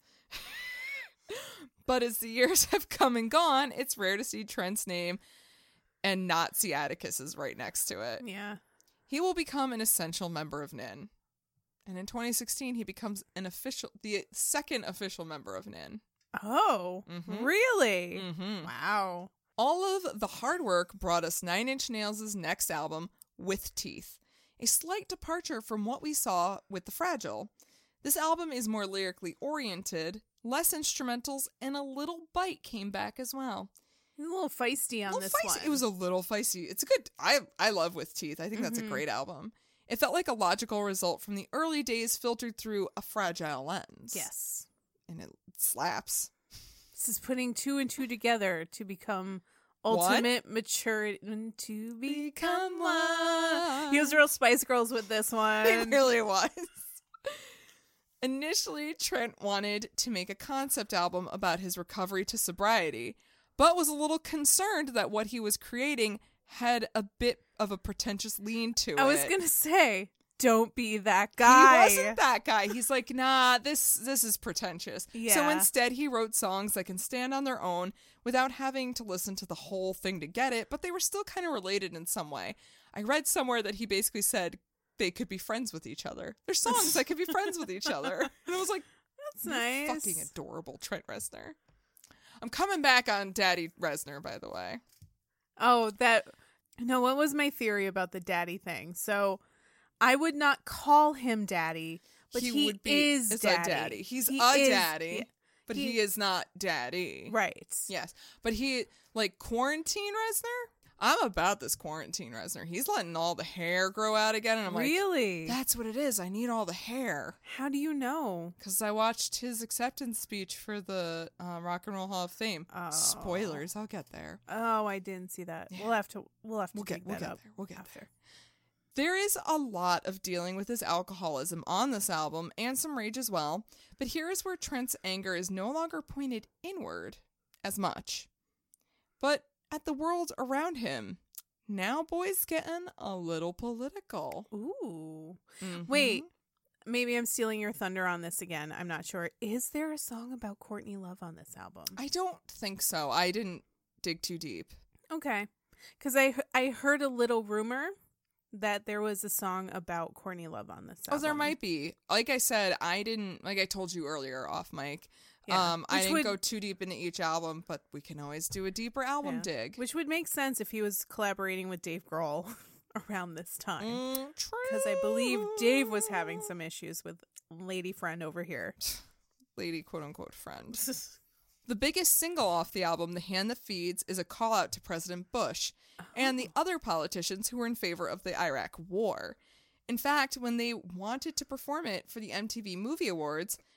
But as the years have come and gone, it's rare to see Trent's name and not see Atticus's right next to it. Yeah. He will become an essential member of NIN. And in 2016, he becomes the second official member of NIN. Oh, Mhm. really? Mm-hmm. Wow. All of the hard work brought us Nine Inch Nails' next album, With Teeth, a slight departure from what we saw with The Fragile. This album is more lyrically oriented, less instrumentals, and a little bite came back as well. He's a little feisty on Little this feisty. one. It was a little feisty. It's a good. I love With Teeth. I think that's a great album. It felt like a logical result from the early days filtered through a fragile lens. Yes. And it slaps. This is putting 2 and 2 together to become ultimate maturity. To become one. He was real Spice Girls with this one. It really was. Initially, Trent wanted to make a concept album about his recovery to sobriety, but was a little concerned that what he was creating had a bit of a pretentious lean to it. I was going to say, don't be that guy. He wasn't that guy. He's like, nah, this is pretentious. Yeah. So instead, he wrote songs that can stand on their own without having to listen to the whole thing to get it, but they were still kind of related in some way. I read somewhere that he basically said they could be friends with each other. There's songs that could be friends with each other. And I was like, That's nice. fucking adorable, Trent Reznor. I'm coming back on Daddy Reznor, by the way. Oh, no, what was my theory about the daddy thing? So I would not call him daddy, but he would be is a daddy. He's He a is- daddy, yeah, but he is not daddy. Right. Yes. But he, like, quarantine Reznor? I'm about this quarantine Reznor. He's letting all the hair grow out again, and I'm like, Really? that's what it is. I need all the hair. How do you know? Because I watched his acceptance speech for the Rock and Roll Hall of Fame. Oh. Spoilers. I'll get there. Oh, I didn't see that. Yeah. We'll have to We'll dig get that up. there. We'll get after. there. There is a lot of dealing with his alcoholism on this album, and some rage as well, but here is where Trent's anger is no longer pointed inward as much, but at the world around him. Now boy's getting a little political. Ooh. Mhm. Wait, maybe I'm stealing your thunder on this again. I'm not sure. Is there a song about Courtney Love on this album? I don't think so. I didn't dig too deep. Okay. Because I heard a little rumor that there was a song about Courtney Love on this album. Oh, there might be. Like I said, I didn't, like I told you earlier off mic, Yeah. I Which didn't would- go too deep into each album, but we can always do a deeper album Yeah. dig. Which would make sense if he was collaborating with Dave Grohl around this time. True. Because I believe Dave was having some issues with lady friend over here. Lady quote-unquote friend. The biggest single off the album, The Hand That Feeds, is a call out to President Bush and the other politicians who were in favor of the Iraq War. In fact, when they wanted to perform it for the MTV Movie Awards,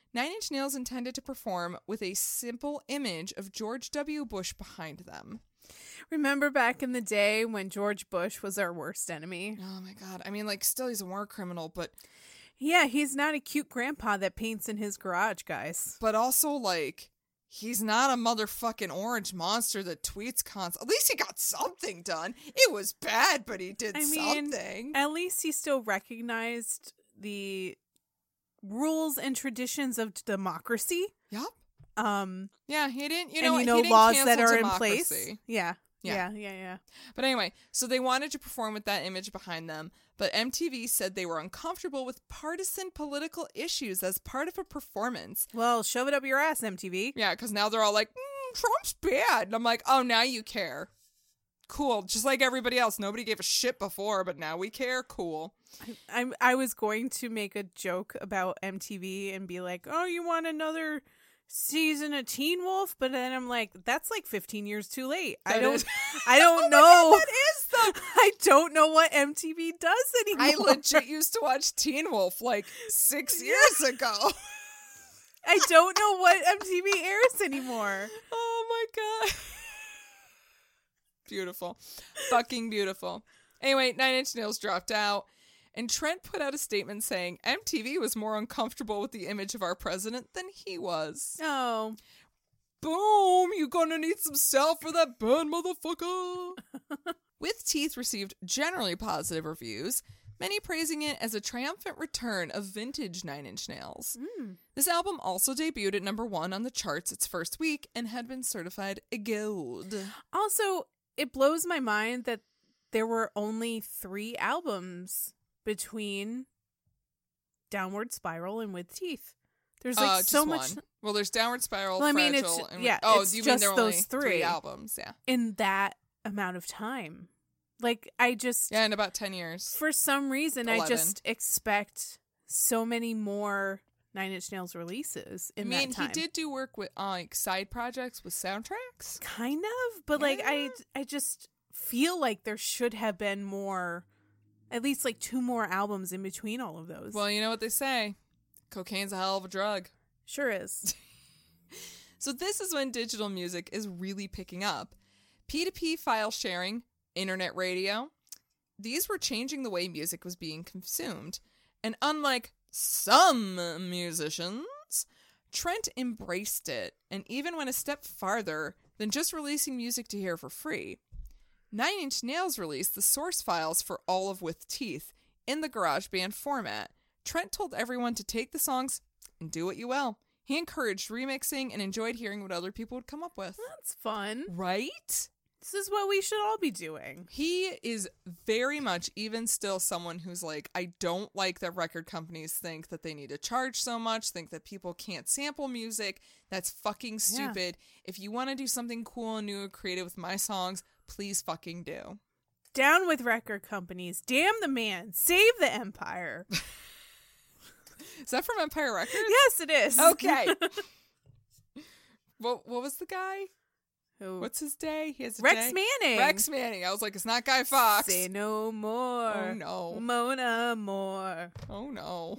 Nine Inch Nails intended to perform with a simple image of George W. Bush behind them. Remember back in the day when George Bush was our worst enemy? Oh my God. I mean, like, still he's a war criminal, but... Yeah, he's not a cute grandpa that paints in his garage, guys. But also, like, he's not a motherfucking orange monster that tweets At least he got something done. It was bad, but he did something. At least he still recognized the rules and traditions of democracy. Yep. Yeah, he didn't, he know didn't laws that are democracy. in place. Yeah. But anyway, so they wanted to perform with that image behind them, but MTV said they were uncomfortable with partisan political issues as part of a performance. Well, shove it up your ass, MTV. Yeah, because now they're all like, Trump's bad. And I'm like, oh, now you care. Cool. Just like everybody else. Nobody gave a shit before, but now we care. Cool. I was going to make a joke about MTV and be like, oh, you want another season of Teen Wolf? But then I'm like, that's like 15 years too late. I don't oh know. God, that is the... I don't know what MTV does anymore. I legit used to watch Teen Wolf like 6 years ago. I don't know what MTV airs anymore. Oh my God. Beautiful. Fucking beautiful. Anyway, Nine Inch Nails dropped out, and Trent put out a statement saying MTV was more uncomfortable with the image of our president than he was. Oh. Boom! You gonna need some salt for that burn, motherfucker! With Teeth received generally positive reviews, many praising it as a triumphant return of vintage Nine Inch Nails. This album also debuted at #1 on the charts its first week and had been certified gold. Also, it blows my mind that there were only 3 albums between Downward Spiral and With Teeth. There's like so much. Well, there's Downward Spiral, well, I mean, Fragile, it's, and yeah, oh, it's you just mean there were those only 3 albums? Yeah, in that amount of time. Like, I just in about 10 years. For some reason, 11. I just expect so many more Nine Inch Nails releases in that time. He did do work with like side projects with soundtracks, kind of, but like I just feel like there should have been more, at least like 2 more albums in between all of those. Well, you know what they say, cocaine's a hell of a drug. Sure is. So this is when digital music is really picking up. P2P file sharing, internet radio, these were changing the way music was being consumed. And unlike some musicians, Trent embraced it and even went a step farther than just releasing music to hear for free. Nine Inch Nails released the source files for all of With Teeth in the GarageBand format. Trent told everyone to take the songs and do what you will. He encouraged remixing and enjoyed hearing what other people would come up with. That's fun. Right? This is what we should all be doing. He is very much, even still, someone who's like, I don't like that record companies think that they need to charge so much, think that people can't sample music. That's fucking stupid. Yeah. If you want to do something cool and new and creative with my songs, please fucking do. Down with record companies. Damn the man. Save the empire. Is that from Empire Records? Yes, it is. Okay. What was the guy? Who? What's his day? He has a Rex day? Manning. Rex Manning. I was like, it's not Guy Fawkes. Say no more. Oh, no. Mona Moore. Oh, no.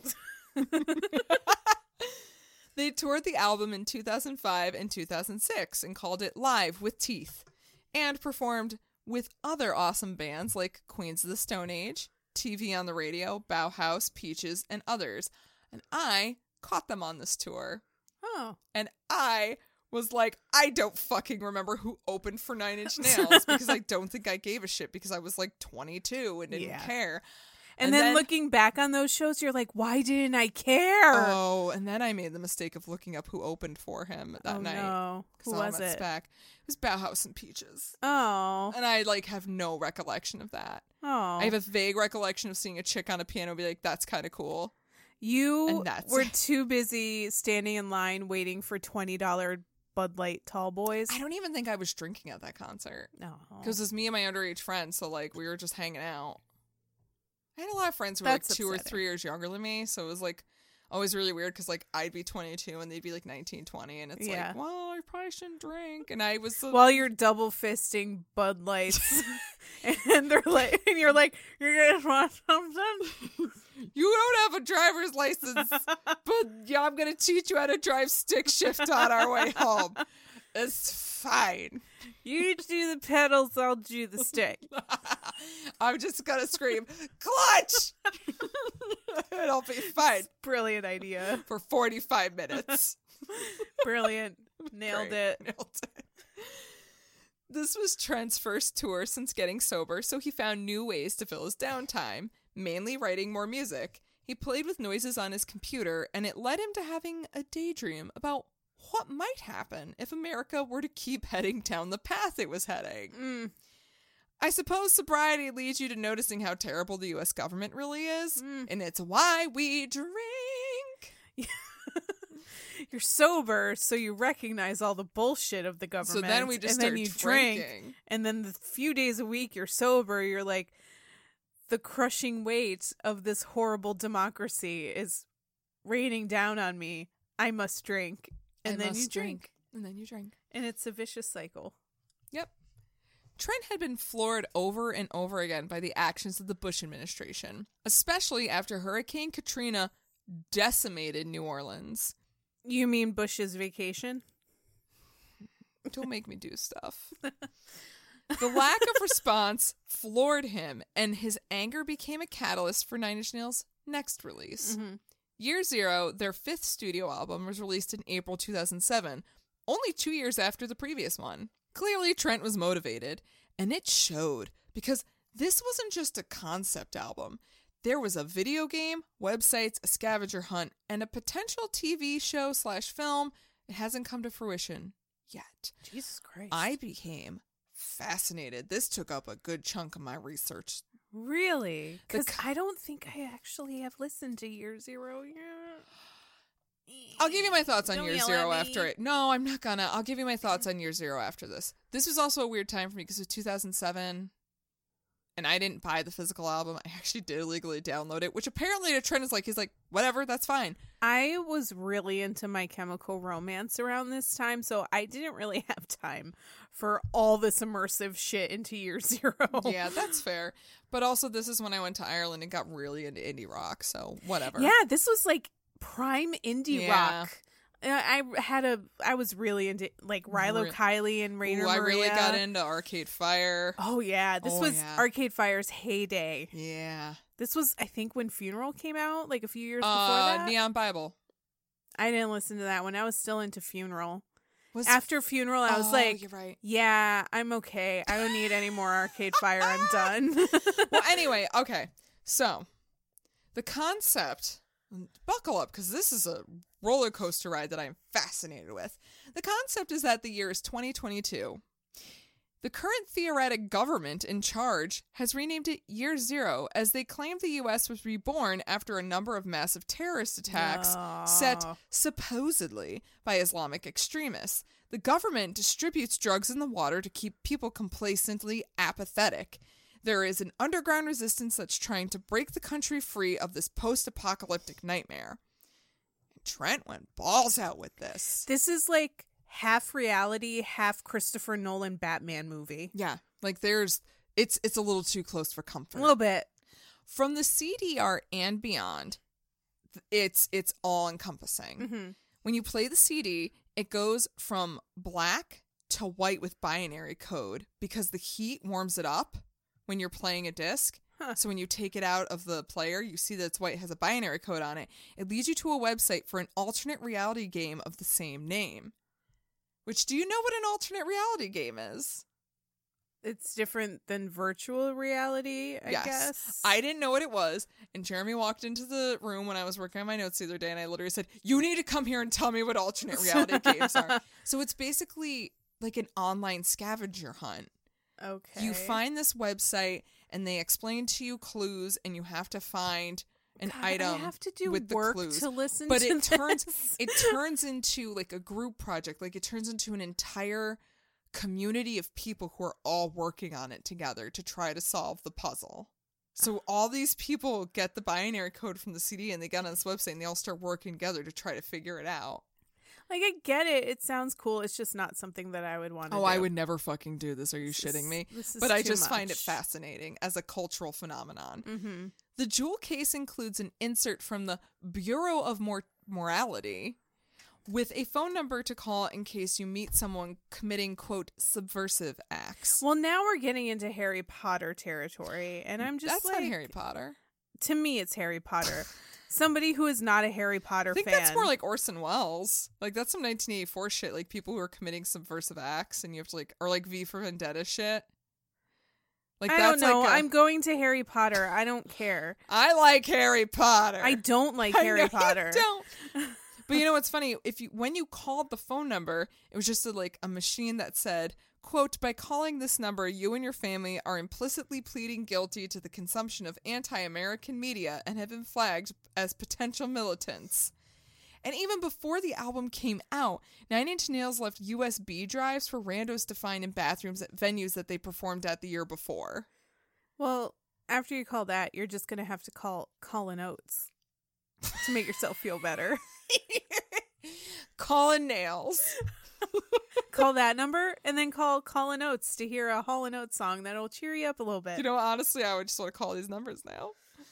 They toured the album in 2005 and 2006 and called it Live with Teeth, and performed with other awesome bands like Queens of the Stone Age, TV on the Radio, Bauhaus, Peaches, and others. And I caught them on this tour. Oh. And I was like, I don't fucking remember who opened for Nine Inch Nails because I don't think I gave a shit because I was like 22 and didn't care. And then looking back on those shows, you're like, why didn't I care? Oh, and then I made the mistake of looking up who opened for him that night. No. Who was it? It was Bauhaus and Peaches. Oh. And I have no recollection of that. Oh. I have a vague recollection of seeing a chick on a piano and be like, that's kind of cool. You were too busy standing in line waiting for $20 Bud Light Tall Boys. I don't even think I was drinking at that concert. No. Because it was me and my underage friends, so we were just hanging out. I had a lot of friends who were That's 2 or upsetting. 3 years younger than me, so it was always really weird because I'd be 22 and they'd be 19, 20, and it's well, I probably shouldn't drink. And I was while you're double fisting Bud Lights, and they're like, and you're like, you're gonna want something. You don't have a driver's license, but yeah, I'm gonna teach you how to drive stick shift on our way home. It's fine. You do the pedals, I'll do the stick. I'm just gonna scream, clutch! It'll be fine. Brilliant idea. For 45 minutes. Brilliant. Nailed it. Nailed it. This was Trent's first tour since getting sober, so he found new ways to fill his downtime, mainly writing more music. He played with noises on his computer, and it led him to having a daydream about what might happen if America were to keep heading down the path it was heading. I suppose sobriety leads you to noticing how terrible the U.S. government really is, and it's why we drink. You're sober, so you recognize all the bullshit of the government. So then we just start drink, drinking. and then the few days a week you're sober, you're like, the crushing weight of this horrible democracy is raining down on me. I must drink. And then you drink. And then you drink. And it's a vicious cycle. Yep. Trent had been floored over and over again by the actions of the Bush administration, especially after Hurricane Katrina decimated New Orleans. You mean Bush's vacation? Don't make me do stuff. The lack of response floored him, and his anger became a catalyst for Nine Inch Nails' next release. Year Zero, their fifth studio album, was released in April 2007, only 2 years after the previous one. Clearly, Trent was motivated, and it showed, because this wasn't just a concept album. There was a video game, websites, a scavenger hunt, and a potential TV show / film. It hasn't come to fruition yet. Jesus Christ. I became fascinated. This took up a good chunk of my research. Really? Because I don't think I actually have listened to Year Zero yet. I'll give you my thoughts on Don't Year yell Zero at me. after it. No, I'm not gonna. I'll give you my thoughts on Year Zero after this. This was also a weird time for me because it was 2007, and I didn't buy the physical album. I actually did illegally download it, which apparently to Trent is like, he's like, whatever, that's fine. I was really into My Chemical Romance around this time, so I didn't really have time for all this immersive shit into Year Zero. Yeah, that's fair. But also, this is when I went to Ireland and got really into indie rock, so whatever. Yeah, this was like prime indie rock. I was really into like Rilo Kiley and Rainer Maria. I really got into Arcade Fire. Oh yeah, this was Arcade Fire's heyday. Yeah. This was, I think, when Funeral came out, like a few years before that. Neon Bible. I didn't listen to that one. I was still into Funeral. After Funeral, I was like, you're right. Yeah, I'm okay. I don't need any more Arcade Fire. I'm done. Well, anyway, okay. So, the concept, buckle up, because this is a roller coaster ride that I'm fascinated with. The concept is that the year is 2022. The current theocratic government in charge has renamed it Year Zero, as they claim the U.S. was reborn after a number of massive terrorist attacks set supposedly by Islamic extremists. The government distributes drugs in the water to keep people complacently apathetic. There is an underground resistance that's trying to break the country free of this post-apocalyptic nightmare. And Trent went balls out with this. This is like half reality, half Christopher Nolan Batman movie. Yeah, like it's a little too close for comfort. A little bit. From the CDR and beyond, it's all encompassing. Mm-hmm. When you play the CD, it goes from black to white with binary code because the heat warms it up when you're playing a disc. Huh. So when you take it out of the player, you see that it's white, has a binary code on it. It leads you to a website for an alternate reality game of the same name. Which, do you know what an alternate reality game is? It's different than virtual reality, I guess. I didn't know what it was. And Jeremy walked into the room when I was working on my notes the other day, and I literally said, you need to come here and tell me what alternate reality games are. So it's basically like an online scavenger hunt. Okay. You find this website, and they explain to you clues, and you have to find an item. I have to do with work the clues. to listen but to it turns into like a group project. Like it turns into an entire community of people who are all working on it together to try to solve the puzzle. So all these people get the binary code from the CD, and they get on this website, and they all start working together to try to figure it out. Like, I get it. It sounds cool. It's just not something that I would want to do. I would never fucking do this. Are you shitting me? This is but I too just find it much. fascinating as a cultural phenomenon. Mm-hmm. The jewel case includes an insert from the Bureau of Morality with a phone number to call in case you meet someone committing, quote, subversive acts. Well, now we're getting into Harry Potter territory, and I'm just That's not Harry Potter. To me, it's Harry Potter. Somebody who is not a Harry Potter I think fan. that's more like Orson Welles. Like, that's some 1984 shit. Like, people who are committing subversive acts and you have to, like, or like V for Vendetta shit. Like, I that's don't know. like I'm going to Harry Potter. I don't care. I like Harry Potter. I don't like I Harry know Potter. You don't. But you know what's funny? When you called the phone number, it was just a machine that said, quote, by calling this number, you and your family are implicitly pleading guilty to the consumption of anti-American media and have been flagged as potential militants. And even before the album came out, Nine Inch Nails left USB drives for randos to find in bathrooms at venues that they performed at the year before. Well, after you call that, you're just going to have to call Colin Oates to make yourself feel better. Colin Nails. Call that number and then call Colin Oates to hear a Hall & Oates song that'll cheer you up a little bit. You know, honestly, I would just want to call these numbers now.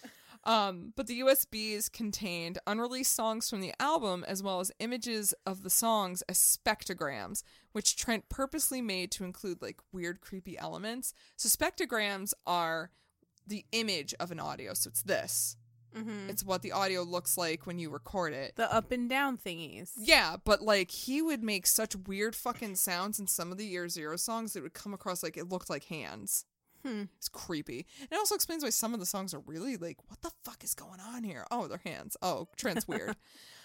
But the USBs contained unreleased songs from the album as well as images of the songs as spectrograms, which Trent purposely made to include like weird, creepy elements. So spectrograms are the image of an audio. So it's this. Mm-hmm. It's what the audio looks like when you record it. The up and down thingies. Yeah, but like he would make such weird fucking sounds in some of the Year Zero songs that would come across like it looked like hands. It's creepy. And it also explains why some of the songs are really like, what the fuck is going on here? Oh, they're hands. Oh, Trent's weird.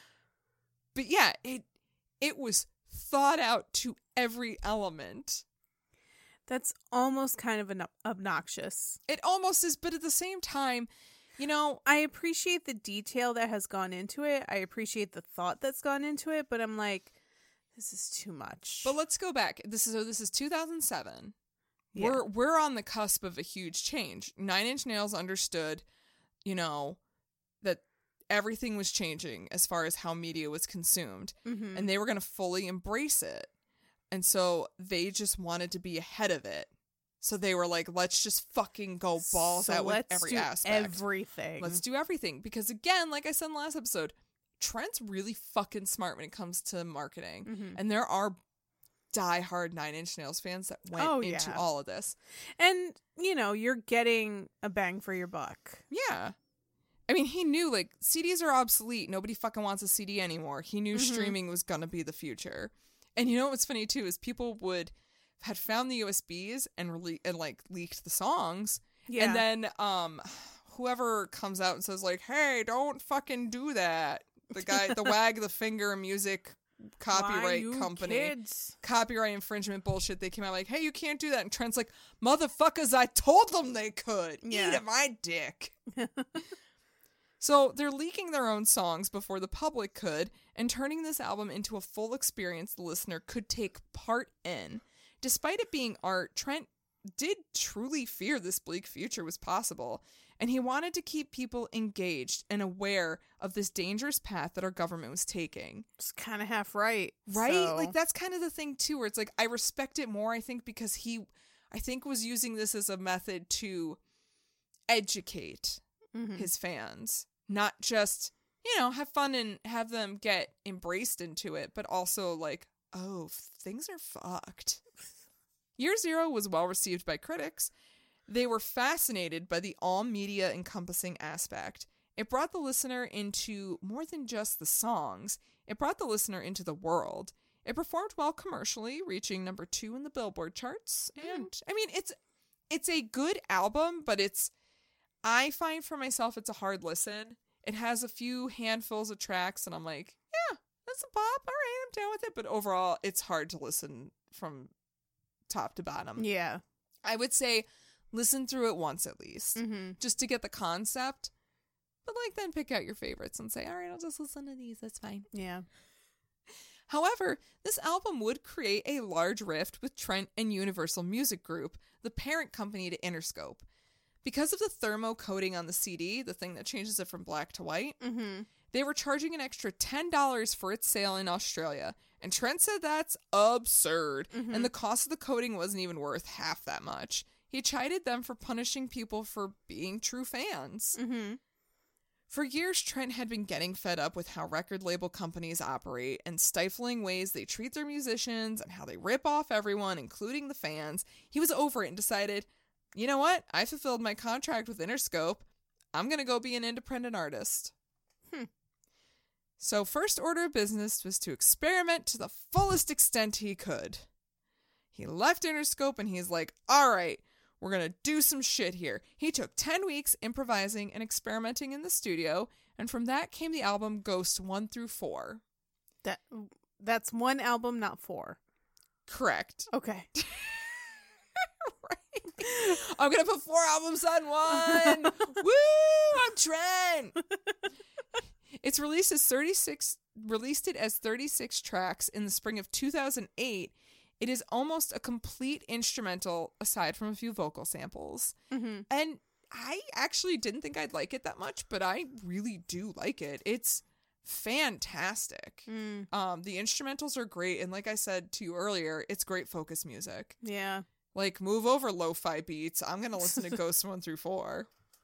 But yeah, it was thought out to every element. That's almost kind of obnoxious. It almost is, but at the same time, you know, I appreciate the detail that has gone into it. I appreciate the thought that's gone into it, but I'm like, this is too much. But let's go back. This is 2007. Yeah. We're on the cusp of a huge change. Nine Inch Nails understood, you know, that everything was changing as far as how media was consumed, Mm-hmm. and they were going to fully embrace it. And so they just wanted to be ahead of it. So they were like, let's just fucking go balls out with every aspect. Everything. Let's do everything. Because again, like I said in the last episode, Trent's really fucking smart when it comes to marketing. Mm-hmm. And there are diehard Nine Inch Nails fans that went into all of this. And, you know, you're getting a bang for your buck. Yeah. I mean, he knew, like, CDs are obsolete. Nobody fucking wants a CD anymore. He knew streaming was going to be the future. And you know what's funny, too, is people had found the USBs and leaked the songs. Yeah. And then whoever comes out and says, like, hey, don't fucking do that. The Wag the Finger Music copyright company, kids? Copyright infringement bullshit. They came out like, hey, you can't do that. And Trent's like, motherfuckers, I told them they could. Yeah. Eat at my dick. So they're leaking their own songs before the public could and turning this album into a full experience the listener could take part in. Despite it being art, Trent did truly fear this bleak future was possible, and he wanted to keep people engaged and aware of this dangerous path that our government was taking. It's kind of half right. Right? So. Like, that's kind of the thing, too, where it's like, I respect it more, I think, because he, was using this as a method to educate his fans, not just, you know, have fun and have them get embraced into it, but also like, oh, things are fucked. Year Zero was well received by critics. They were fascinated by the all-media encompassing aspect. It brought the listener into more than just the songs. It brought the listener into the world. It performed well commercially, reaching number 2 in the Billboard charts. And, I mean, it's a good album, but I find for myself it's a hard listen. It has a few handfuls of tracks, and I'm like, yeah, that's a bop. All right, I'm down with it. But overall, it's hard to listen from top to bottom. Yeah. I would say listen through it once at least, just to get the concept. But like then pick out your favorites and say, all right, I'll just listen to these. That's fine. Yeah. However, this album would create a large rift with Trent and Universal Music Group, the parent company to Interscope. Because of the thermo coating on the CD, the thing that changes it from black to white, They were charging an extra $10 for its sale in Australia, and Trent said that's absurd, and the cost of the coating wasn't even worth half that much. He chided them for punishing people for being true fans. For years, Trent had been getting fed up with how record label companies operate and stifling ways they treat their musicians and how they rip off everyone, including the fans. He was over it and decided, you know what? I fulfilled my contract with Interscope. I'm going to go be an independent artist. So first order of business was to experiment to the fullest extent he could. He left Interscope and he's like, all right, we're going to do some shit here. He took 10 weeks improvising and experimenting in the studio, and from that came the album Ghosts 1 through 4. That's one album, not 4. Correct. Okay. Right. I'm going to put 4 albums on one. Woo! I'm Trent. It's released as 36 tracks in the spring of 2008. It is almost a complete instrumental aside from a few vocal samples. And I actually didn't think I'd like it that much, but I really do like it. It's fantastic. The instrumentals are great, and like I said to you earlier, it's great focus music. Yeah. Like, move over lo-fi beats. I'm going to listen to Ghosts 1 through 4.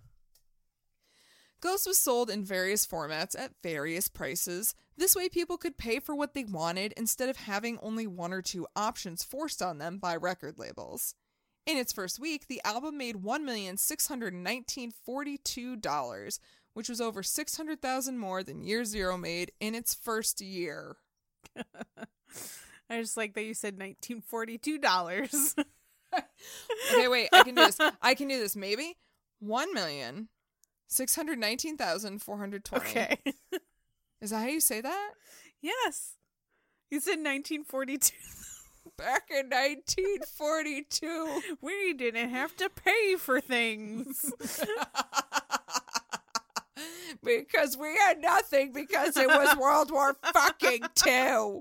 Ghost was sold in various formats at various prices. This way people could pay for what they wanted instead of having only 1 or 2 options forced on them by record labels. In its first week, the album made $1,619,042, which was over $600,000 more than Year Zero made in its first year. I just like that you said $1942. Okay, wait, I can do this. Maybe $1,619,420. Okay. Is that how you say that? Yes. You said 1942. Back in 1942. We didn't have to pay for things. Because we had nothing because it was World War fucking II.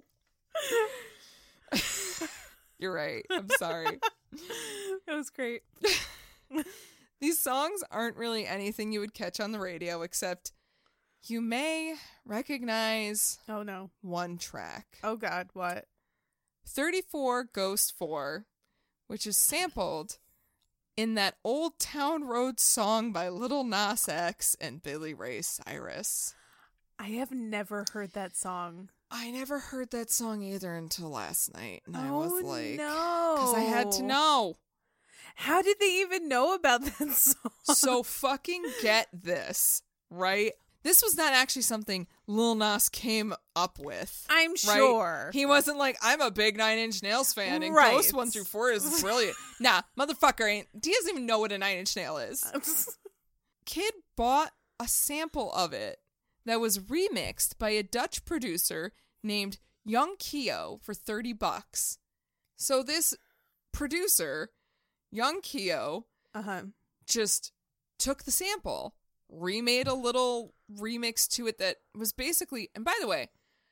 You're right. I'm sorry. That was great. These songs aren't really anything you would catch on the radio, except you may recognize Oh, no. one track. Oh, God. What? 34 Ghost 4, which is sampled in that Old Town Road song by Lil Nas X and Billy Ray Cyrus. I have never heard that song. I never heard that song either until last night. And I was like, no. because I had to know. How did they even know about that song? So fucking get this, right? This was not actually something Lil Nas came up with. I'm right? sure. He wasn't like, I'm a big Nine Inch Nails fan and Right. Ghost 1 through 4 is brilliant. Nah, motherfucker ain't. He doesn't even know what a Nine Inch Nail is. Kid bought a sample of it that was remixed by a Dutch producer named Young Keo for $30. So this producer, Young Keo, just took the sample, remade a little remix to it that was basically, and by the way,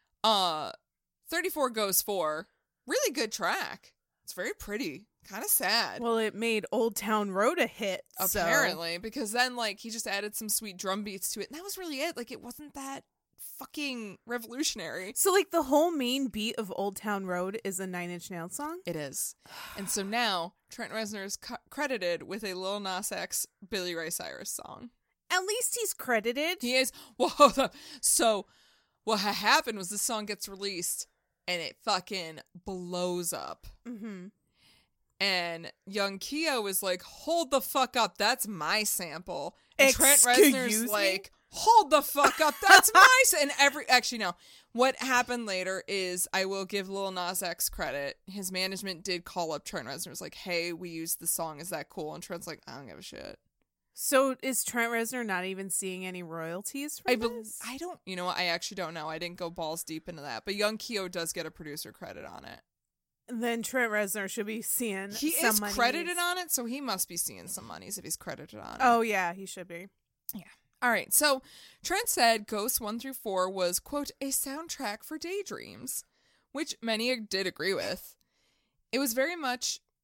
34 Goes 4, really good track. It's very pretty, kind of sad. Well, it made Old Town Road a hit. Apparently, because then, like, he just added some sweet drum beats to it, and that was really it. Like, it wasn't that fucking revolutionary. So, like, the whole main beat of Old Town Road is a Nine Inch Nails song? It is. And so now, Trent Reznor is credited with a Lil Nas X Billy Ray Cyrus song. At least he's credited. He is. Well, hold up. So, what happened was this song gets released, and it fucking blows up. Mm-hmm. And Young Keo was like, hold the fuck up, that's my sample. And Trent Reznor's like, hold the fuck up, that's my and actually no. What happened later is, I will give Lil Nas X credit. His management did call up Trent Reznor, was like, hey, we used the song, is that cool? And Trent's like, I don't give a shit. So is Trent Reznor not even seeing any royalties from this? I don't, you know what, I actually don't know. I didn't go balls deep into that. But Young Keo does get a producer credit on it. Then Trent Reznor should be seeing He some is monies. credited on it, so he must be seeing some monies if he's credited on it. Oh, yeah, he should be. Yeah. All right, so Trent said Ghosts 1 through 4 was, quote, a soundtrack for daydreams, which many did agree with. It was very much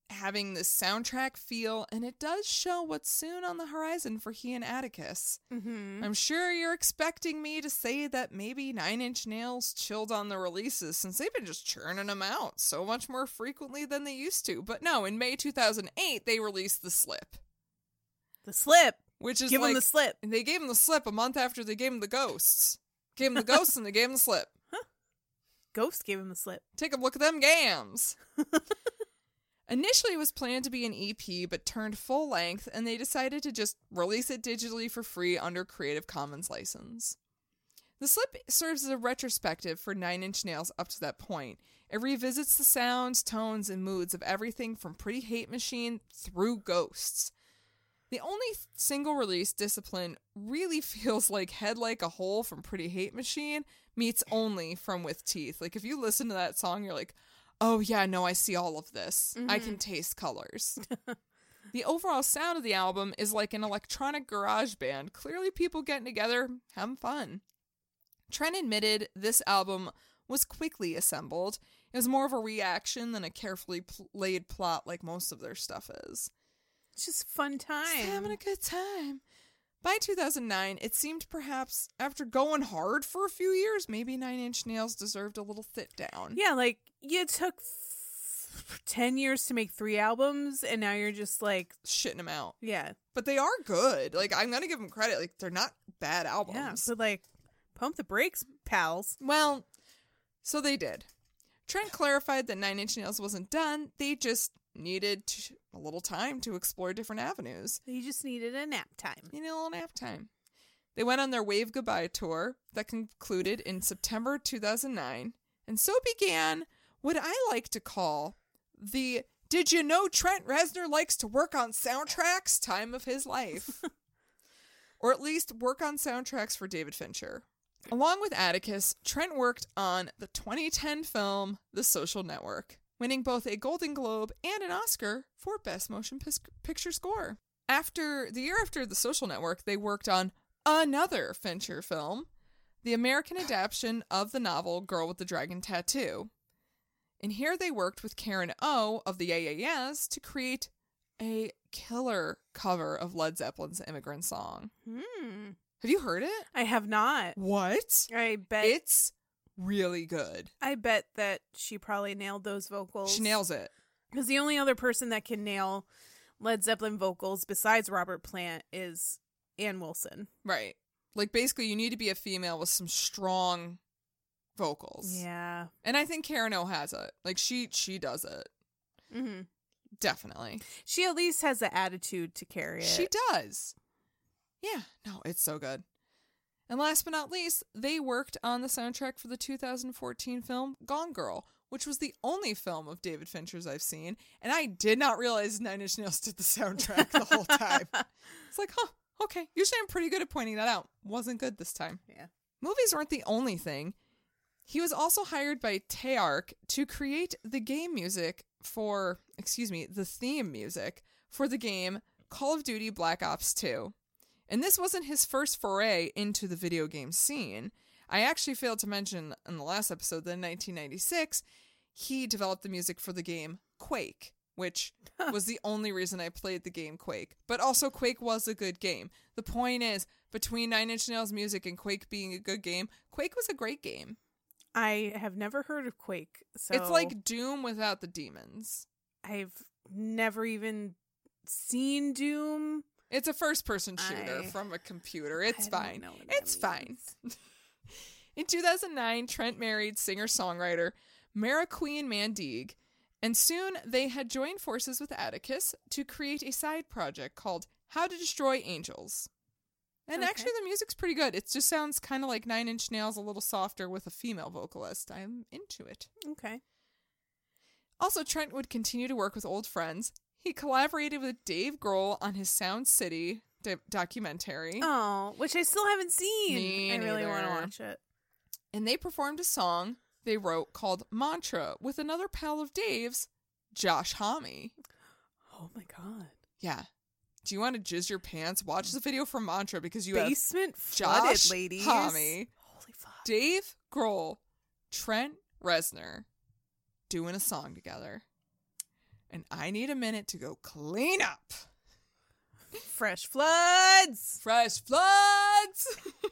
having this soundtrack feel, and it does show what's soon on the horizon for he and Atticus. Mm-hmm. I'm sure you're expecting me to say that maybe Nine Inch Nails chilled on the releases since they've been just churning them out so much more frequently than they used to. But no, in May 2008, they released The Slip. The Slip. Which is Give like, him the slip. and they gave him the slip a month after they gave him the ghosts. Gave him the ghosts and they gave him the slip. Ghost gave him the slip. Take a look at them gams. Initially, it was planned to be an EP, but turned full length, and they decided to just release it digitally for free under Creative Commons license. The Slip serves as a retrospective for Nine Inch Nails up to that point. It revisits the sounds, tones, and moods of everything from Pretty Hate Machine through Ghosts. The only single release Discipline really feels like Head Like a Hole from Pretty Hate Machine meets Only from With Teeth. Like, if you listen to that song, you're like, oh yeah, no, I see all of this. Mm-hmm. I can taste colors. The overall sound of the album is like an electronic garage band. Clearly people getting together, having fun. Trent admitted this album was quickly assembled. It was more of a reaction than a carefully laid plot like most of their stuff is. It's just fun time. Just having a good time. By 2009, it seemed perhaps after going hard for a few years, maybe Nine Inch Nails deserved a little sit down. Yeah, like, you took 10 years to make 3 albums, and now you're just like... shitting them out. Yeah. But they are good. Like, I'm going to give them credit. Like, they're not bad albums. Yeah, but like, pump the brakes, pals. Well, so they did. Trent clarified that Nine Inch Nails wasn't done. They just needed a little time to explore different avenues. You just needed a nap time. You need a little nap time. They went on their Wave Goodbye tour that concluded in September 2009, and so began what I like to call the "Did you know Trent Reznor likes to work on soundtracks?" time of his life. Or at least work on soundtracks for David Fincher. Along with Atticus, Trent worked on the 2010 film The Social Network, winning both a Golden Globe and an Oscar for Best Motion Picture Score. The year after The Social Network, they worked on another Fincher film, the American adaptation of the novel Girl with the Dragon Tattoo. And here they worked with Karen O of the AAS to create a killer cover of Led Zeppelin's Immigrant Song. Have you heard it? I have not. What? I bet It's really good. I bet that she probably nailed those vocals. She nails it. Because the only other person that can nail Led Zeppelin vocals besides Robert Plant is Ann Wilson. Right. Like, basically, you need to be a female with some strong vocals. Yeah. And I think Karen O has it. Like, she does it. Mm-hmm. Definitely. She at least has the attitude to carry it. She does. Yeah. No, it's so good. And last but not least, they worked on the soundtrack for the 2014 film Gone Girl, which was the only film of David Fincher's I've seen. And I did not realize Nine Inch Nails did the soundtrack the whole time. It's like, huh, okay. Usually I'm pretty good at pointing that out. Wasn't good this time. Yeah. Movies weren't the only thing. He was also hired by Tearc to create the theme music for the game Call of Duty Black Ops 2. And this wasn't his first foray into the video game scene. I actually failed to mention in the last episode that in 1996, he developed the music for the game Quake, which was the only reason I played the game Quake. But also, Quake was a good game. The point is, between Nine Inch Nails music and Quake being a good game, Quake was a great game. I have never heard of Quake. So It's like Doom without the demons. I've never even seen Doom. It's a first-person shooter from a computer. It's fine. It's fine. In 2009, Trent married singer-songwriter Mara Queen Mandig, and soon they had joined forces with Atticus to create a side project called How to Destroy Angels. And actually, the music's pretty good. It just sounds kind of like Nine Inch Nails, a little softer with a female vocalist. I'm into it. Okay. Also, Trent would continue to work with old friends. He collaborated with Dave Grohl on his Sound City documentary. Oh, which I still haven't seen. Me I really want to neither. watch it. And they performed a song they wrote called Mantra with another pal of Dave's, Josh Homme. Oh my god. Yeah. Do you want to jizz your pants? Watch the video for Mantra because you Basement have flooded, Josh ladies. Homme, Holy fuck. Dave Grohl, Trent Reznor doing a song together. and I need a minute to go clean up. Fresh floods. Fresh floods!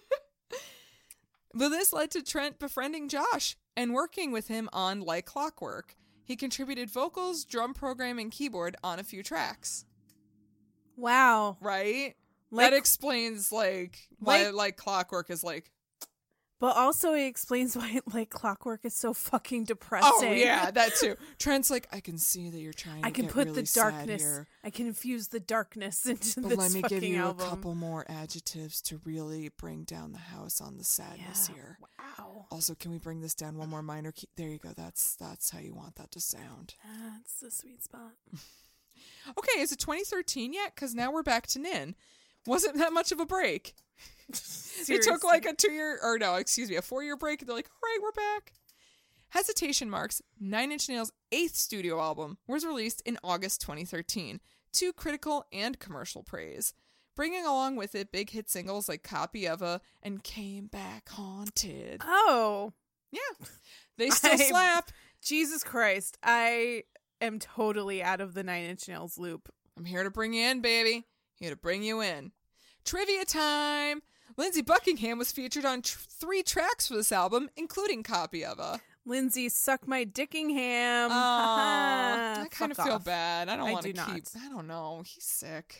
But this led to Trent befriending Josh and working with him on Like Clockwork. He contributed vocals, drum program, and keyboard on a few tracks. Wow. Right? Like, that explains, why Like Clockwork is like... but also it explains why Like Clockwork is so fucking depressing. Oh, yeah, that too. Trent's like, I can see that you're trying to get put really the sad darkness. here. I can infuse the darkness into But this let me fucking give you album. a couple more adjectives to really bring down the house on the sadness here. Wow. Also, can we bring this down one more minor key? There you go. That's how you want that to sound. That's the sweet spot. Okay, is it 2013 yet? Because now we're back to Nin. Wasn't that much of a break. It took like a 4-year break. And they're like, all right, we're back. Hesitation Marks, 9 Inch Nails' 8th studio album, was released in August 2013 to critical and commercial praise, bringing along with it big hit singles like Copy of a and Came Back Haunted. Oh. Yeah, they still slap. Jesus Christ. I am totally out of the 9 Inch Nails loop. I'm here to bring you in, baby. Here to bring you in. Trivia time! Lindsey Buckingham was featured on 3 tracks for this album, including Copy of a. Lindsay, suck my dickingham. I kind of Fuck feel off. bad. I don't want to do keep... not. I don't know. He's sick.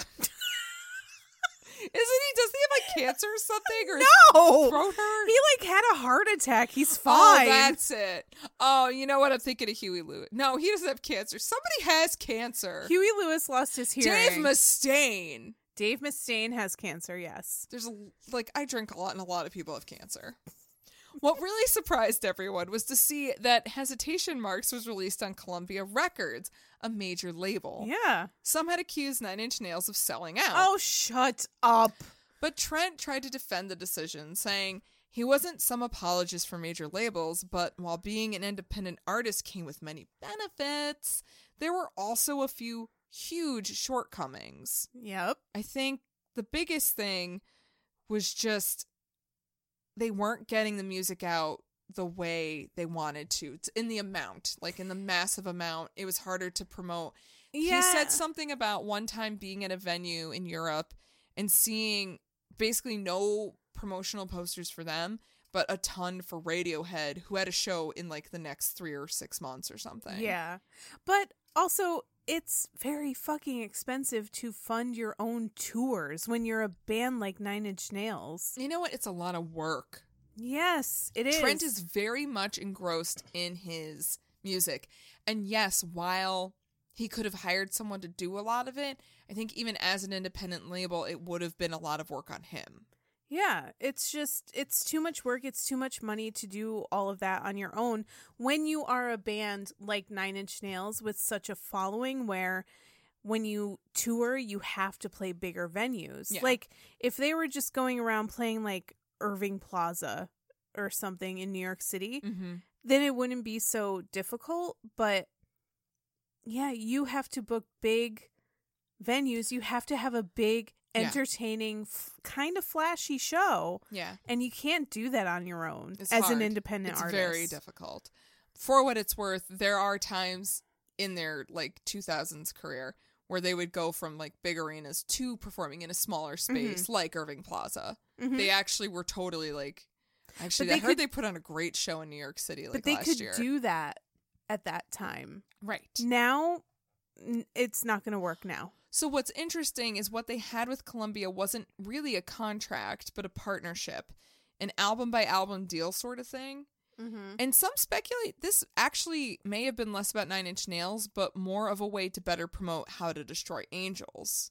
Isn't he? Doesn't he have like cancer or something? Or No! throat hurt? He like had a heart attack. He's fine. Oh, that's it. Oh, you know what? I'm thinking of Huey Lewis. No, he doesn't have cancer. Somebody has cancer. Huey Lewis lost his hearing. Dave Mustaine. Dave Mustaine has cancer, yes. There's I drink a lot and a lot of people have cancer. What really surprised everyone was to see that Hesitation Marks was released on Columbia Records, a major label. Yeah. Some had accused 9 Inch Nails of selling out. Oh, shut up. But Trent tried to defend the decision, saying he wasn't some apologist for major labels, but while being an independent artist came with many benefits, there were also a few huge shortcomings. Yep. I think the biggest thing was just they weren't getting the music out the way they wanted to. In the amount, like in the massive amount, it was harder to promote. Yeah. He said something about one time being at a venue in Europe and seeing basically no promotional posters for them, but a ton for Radiohead, who had a show in like the next 3 or 6 months or something. Yeah. But also, it's very fucking expensive to fund your own tours when you're a band like 9 Inch Nails. You know what? It's a lot of work. Yes, it is. Trent is very much engrossed in his music. And yes, while he could have hired someone to do a lot of it, I think even as an independent label, it would have been a lot of work on him. Yeah, it's too much work. It's too much money to do all of that on your own when you are a band like 9 Inch Nails with such a following where when you tour, you have to play bigger venues. Yeah. Like if they were just going around playing like Irving Plaza or something in New York City, then it wouldn't be so difficult. But yeah, you have to book big venues. You have to have a big entertaining, kind of flashy show. Yeah. And you can't do that on your own It's as hard. an independent artist. It's very difficult. For what it's worth, there are times in their like 2000s career where they would go from like big arenas to performing in a smaller space like Irving Plaza. They actually were totally like, actually, I heard they put on a great show in New York City like last year. But they could do that at that time. Right. Now, it's not going to work now. So what's interesting is what they had with Columbia wasn't really a contract, but a partnership, an album by album deal sort of thing. And some speculate this actually may have been less about 9 Inch Nails, but more of a way to better promote How to Destroy Angels.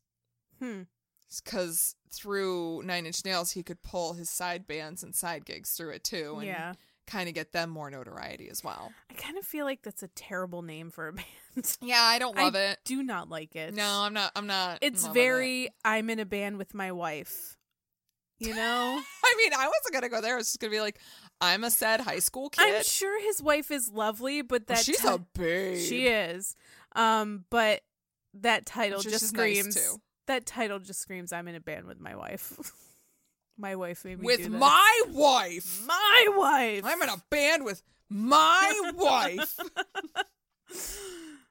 Because through 9 Inch Nails, he could pull his side bands and side gigs through it too, and kind of get them more notoriety as well. I kind of feel like that's a terrible name for a band. Yeah, I don't love it. Do not like it. No, I'm not. It's very, I'm in a band with my wife. You know? I mean, I wasn't going to go there. I was just going to be like, I'm a sad high school kid. I'm sure his wife is lovely, but that she's a babe. She is. But that title just screams. Nice too. That title just screams, I'm in a band with my wife. My wife made me with do this. my wife. My wife. I'm in a band with my wife.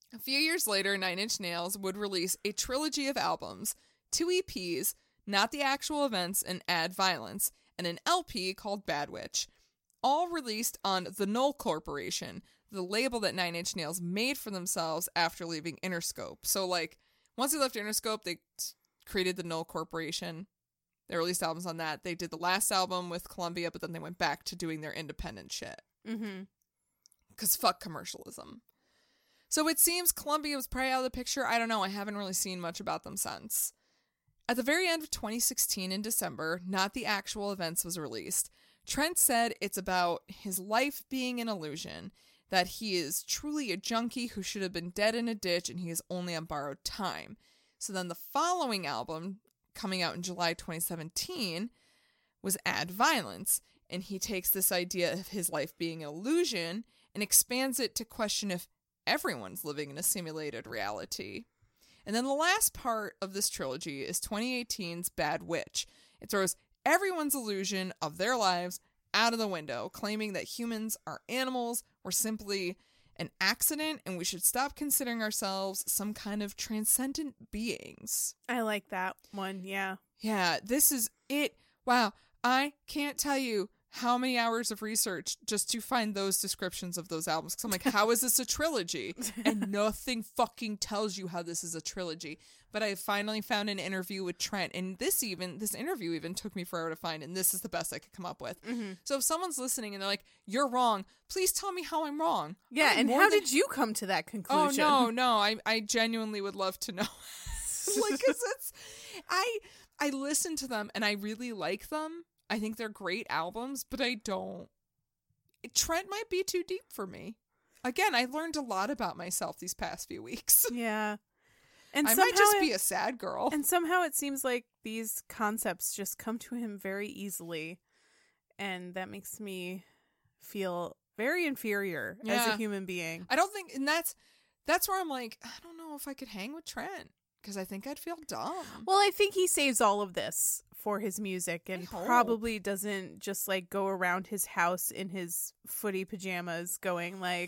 A few years later, Nine Inch Nails would release a trilogy of albums, 2 EPs, Not the Actual Events and Add Violence, and an LP called Bad Witch, all released on the Knoll Corporation, the label that Nine Inch Nails made for themselves after leaving Interscope. So, like, once they left Interscope, they created the Knoll Corporation. They released albums on that. They did the last album with Columbia, but then they went back to doing their independent shit. Mm-hmm. Because fuck commercialism. So it seems Columbia was probably out of the picture. I don't know. I haven't really seen much about them since. At the very end of 2016 in December, Not the Actual Events was released. Trent said it's about his life being an illusion, that he is truly a junkie who should have been dead in a ditch and he is only on borrowed time. So then the following album, coming out in July 2017, was Add Violence, and he takes this idea of his life being an illusion and expands it to question if everyone's living in a simulated reality. And then the last part of this trilogy is 2018's Bad Witch. It throws everyone's illusion of their lives out of the window, claiming that humans are animals, we're simply an accident, and we should stop considering ourselves some kind of transcendent beings. I like that one, yeah. Yeah, this is it. Wow, I can't tell you how many hours of research just to find those descriptions of those albums. Because I'm like, how is this a trilogy? And nothing fucking tells you how this is a trilogy. But I finally found an interview with Trent. And this interview even took me forever to find. And this is the best I could come up with. Mm-hmm. So if someo's listening and they're like, you're wrong, please tell me how I'm wrong. Yeah, and how did you come to that conclusion? Oh, no. I genuinely would love to know. Like, because I listen to them and I really like them. I think they're great albums, but I don't. Trent might be too deep for me. Again, I learned a lot about myself these past few weeks. Yeah. And I might just be a sad girl. And somehow it seems like these concepts just come to him very easily. And that makes me feel very inferior as a human being. I don't think, and that's where I'm like, I don't know if I could hang with Trent. Because I think I'd feel dumb. Well, I think he saves all of this for his music and probably doesn't just like go around his house in his footy pajamas going like,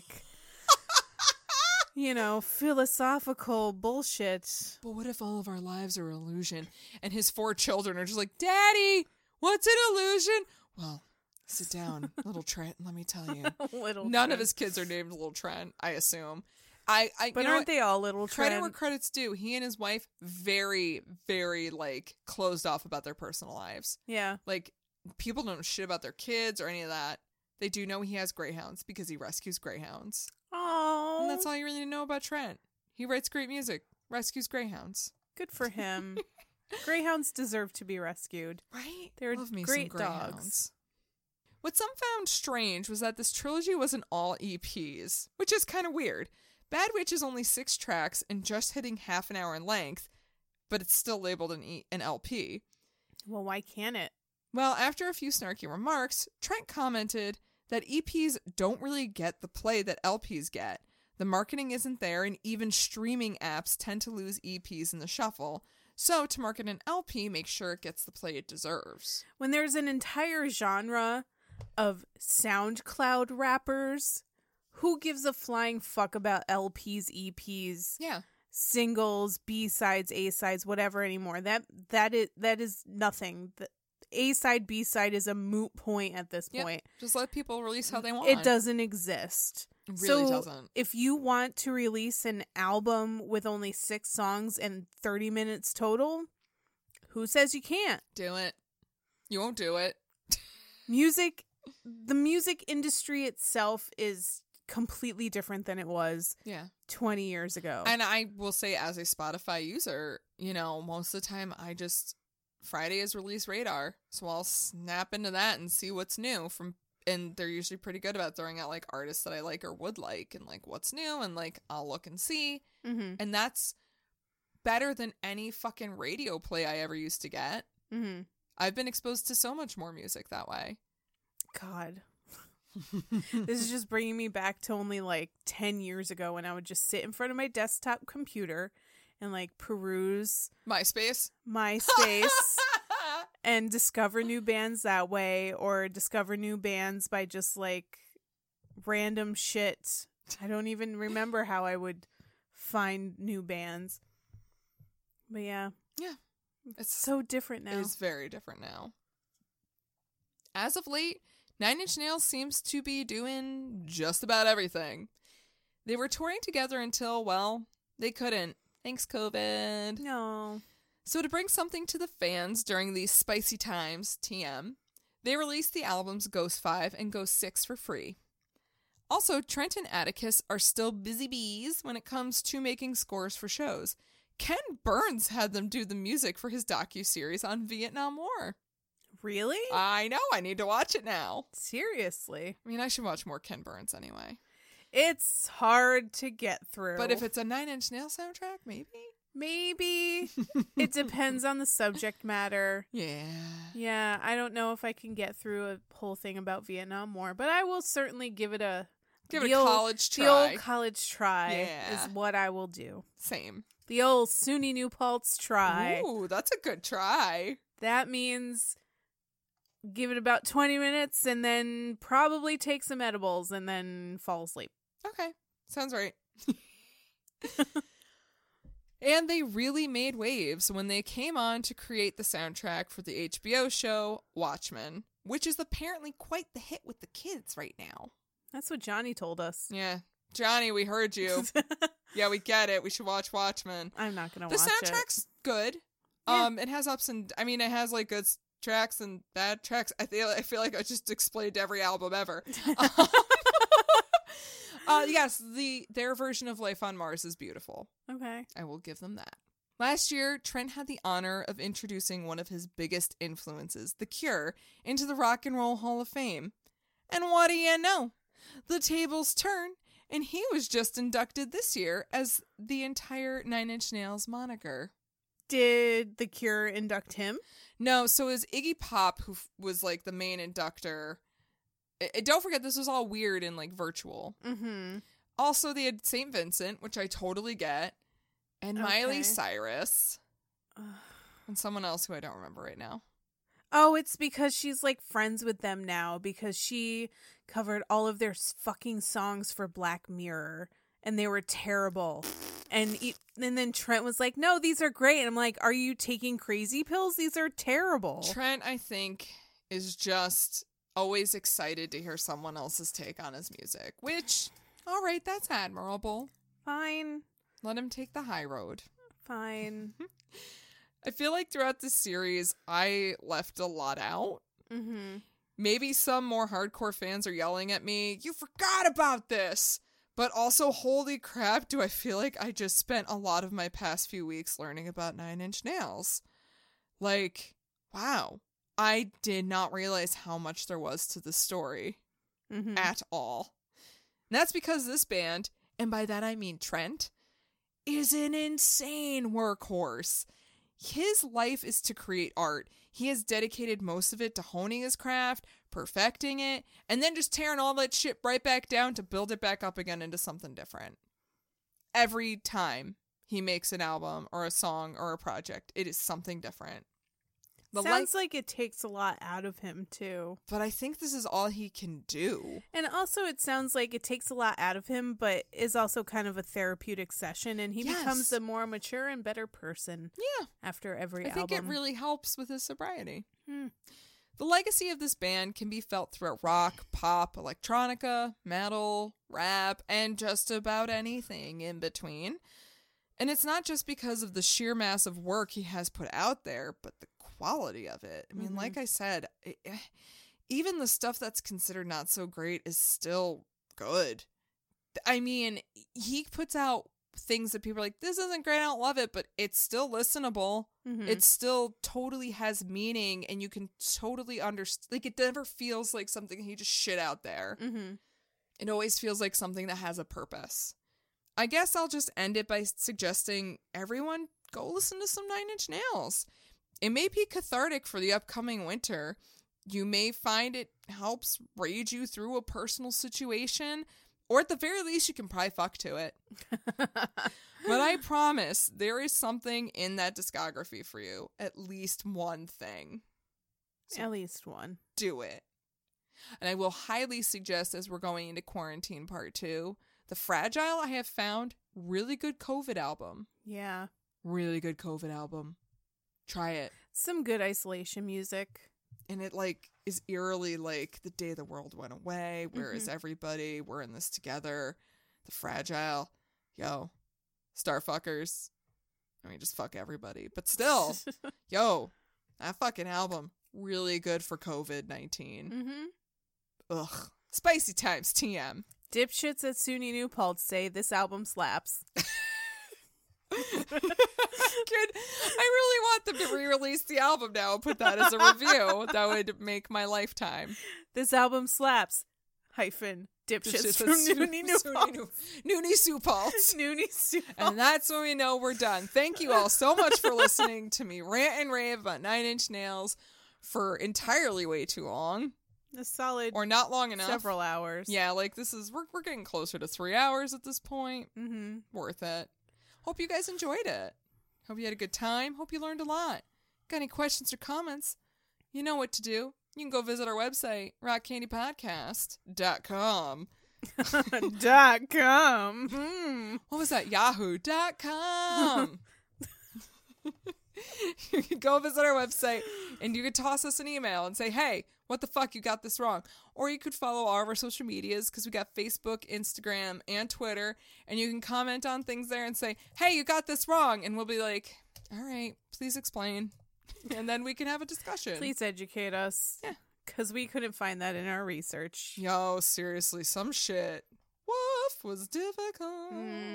philosophical bullshit. But what if all of our lives are illusion and his 4 children are just like, Daddy, what's an illusion? Well, sit down, little Trent, let me tell you. None of his kids are named Little Trent, I assume. But aren't they all Little Trent? Credit where credit's due. He and his wife very, very like closed off about their personal lives. Yeah. Like people don't know shit about their kids or any of that. They do know he has greyhounds because he rescues greyhounds. Oh. And that's all you really know about Trent. He writes great music, rescues greyhounds. Good for him. Greyhounds deserve to be rescued. Right? They're Love me great some greyhounds. dogs. What some found strange was that this trilogy wasn't all EPs, which is kind of weird. Bad Witch is only 6 tracks and just hitting half an hour in length, but it's still labeled an LP. Well, why can't it? Well, after a few snarky remarks, Trent commented that EPs don't really get the play that LPs get. The marketing isn't there, and even streaming apps tend to lose EPs in the shuffle. So to market an LP, make sure it gets the play it deserves. When there's an entire genre of SoundCloud rappers, who gives a flying fuck about LPs, EPs, singles, B-sides, A-sides, whatever anymore? That is nothing. The A-side, B-side is a moot point at this point. Just let people release how they want. It doesn't exist. It really doesn't. If you want to release an album with only 6 songs and 30 minutes total, who says you can't? Do it. You won't do it. The music industry itself is completely different than it was 20 years ago. And I will say, as a Spotify user, most of the time Friday is release radar, so I'll snap into that and see what's new and they're usually pretty good about throwing out like artists that I like or would like and like what's new, and like I'll look and see. Mm-hmm. And that's better than any fucking radio play I ever used to get. Mm-hmm. I've been exposed to so much more music that way. God. This is just bringing me back to only like 10 years ago when I would just sit in front of my desktop computer and like peruse MySpace and discover new bands that way, or discover new bands by just like random shit. I don't even remember how I would find new bands. But yeah. Yeah. It's so different now. It's very different now. As of late, Nine Inch Nails seems to be doing just about everything. They were touring together until, well, they couldn't. Thanks, COVID. No. So to bring something to the fans during these spicy times, TM, they released the albums Ghost 5 and Ghost 6 for free. Also, Trent and Atticus are still busy bees when it comes to making scores for shows. Ken Burns had them do the music for his docuseries on Vietnam War. Really? I know, I need to watch it now. Seriously? I mean, I should watch more Ken Burns anyway. It's hard to get through. But if it's a Nine Inch Nails soundtrack, maybe? Maybe. It depends on the subject matter. Yeah. Yeah, I don't know if I can get through a whole thing about Vietnam War, but I will certainly give it a college try. The old college try Yeah. is what I will do. Same. The old SUNY New Paltz try. Ooh, that's a good try. That means give it about 20 minutes and then probably take some edibles and then fall asleep. Okay. Sounds right. And they really made waves when they came on to create the soundtrack for the HBO show Watchmen, which is apparently quite the hit with the kids right now. That's what Johnny told us. Yeah. Johnny, we heard you. Yeah, we get it. We should watch Watchmen. I'm not going to watch it. it. The soundtrack's good. Yeah. It has ups and... I mean, it has, like, good tracks and bad tracks. I feel like I just explained every album ever. Yes, their version of Life on Mars is beautiful. Okay. I will give them that. Last year, Trent had the honor of introducing one of his biggest influences, The Cure, into the Rock and Roll Hall of Fame. And what do you know? The tables turn, and he was just inducted this year as the entire Nine Inch Nails moniker. Did The Cure induct him? No, so it was Iggy Pop who was like the main inductor. Don't forget, this was all weird and like virtual. Mm-hmm. Also, they had St. Vincent, which I totally get, and Miley Cyrus, and someone else who I don't remember right now. Oh, it's because she's like friends with them now because she covered all of their fucking songs for Black Mirror and they were terrible. And then Trent was like, "No, these are great." And I'm like, "Are you taking crazy pills? These are terrible." Trent, I think, is just always excited to hear someone else's take on his music, which, all right, that's admirable. Fine. Let him take the high road. Fine. I feel like throughout this series, I left a lot out. Mm-hmm. Maybe some more hardcore fans are yelling at me, "You forgot about this!" But also, holy crap, do I feel like I just spent a lot of my past few weeks learning about Nine Inch Nails. Like, wow. I did not realize how much there was to the story at all. And that's because this band, and by that I mean Trent, is an insane workhorse. His life is to create art. He has dedicated most of it to honing his craft, perfecting it, and then just tearing all that shit right back down to build it back up again into something different. Every time he makes an album or a song or a project, it is something different. Sounds like it takes a lot out of him, too. But I think this is all he can do. And also it sounds like it takes a lot out of him, but is also kind of a therapeutic session, and he becomes a more mature and better person after every album. I think it really helps with his sobriety. The legacy of this band can be felt throughout rock, pop, electronica, metal, rap, and just about anything in between. And it's not just because of the sheer mass of work he has put out there, but the quality of it. I mean, like I said, even the stuff that's considered not so great is still good. I mean, he puts out things that people are like, "This isn't great, I don't love it," but it's still listenable. It still totally has meaning, and you can totally understand. Like, it never feels like something he just shit out there. It always feels like something that has a purpose. I guess I'll just end it by suggesting everyone go listen to some Nine Inch Nails. It may be cathartic for the upcoming winter. You may find it helps rage you through a personal situation, or at the very least, you can probably fuck to it. But I promise there is something in that discography for you. At least one thing. So at least one. Do it. And I will highly suggest, as we're going into quarantine part 2, The Fragile I have found really good COVID album. Yeah. Really good COVID album. Try it. Some good isolation music. And it, like, is eerily like the day the world went away. Where is everybody? We're in this together. The Fragile. Yo. Starfuckers. I mean, just fuck everybody. But still, yo, that fucking album, really good for COVID-19. Ugh. Spicy times, TM. Dipshits at SUNY New Paltz say this album slaps. Good. I really want them to re-release the album now and put that as a review. That would make my lifetime. This album slaps. Dipshits from Noonie New Paltz. Noonie Sioux Paltz. Noonie Sioux Paltz. And that's when we know we're done. Thank you all so much for listening to me rant and rave about Nine Inch Nails for entirely way too long. A solid, or not long enough. Several hours. Yeah, like this is we're getting closer to 3 hours at this point. Worth it. Hope you guys enjoyed it. Hope you had a good time. Hope you learned a lot. Got any questions or comments? You know what to do. You can go visit our website, rockcandypodcast.com. .com. What was that? Yahoo.com. You can go visit our website and you could toss us an email and say, hey, what the fuck, you got this wrong. Or you could follow all of our social medias because we got Facebook, Instagram, and Twitter. And you can comment on things there and say, hey, you got this wrong. And we'll be like, all right, please explain. And then we can have a discussion. Please educate us. Yeah. Because we couldn't find that in our research. Yo, seriously, some shit. Woof was difficult.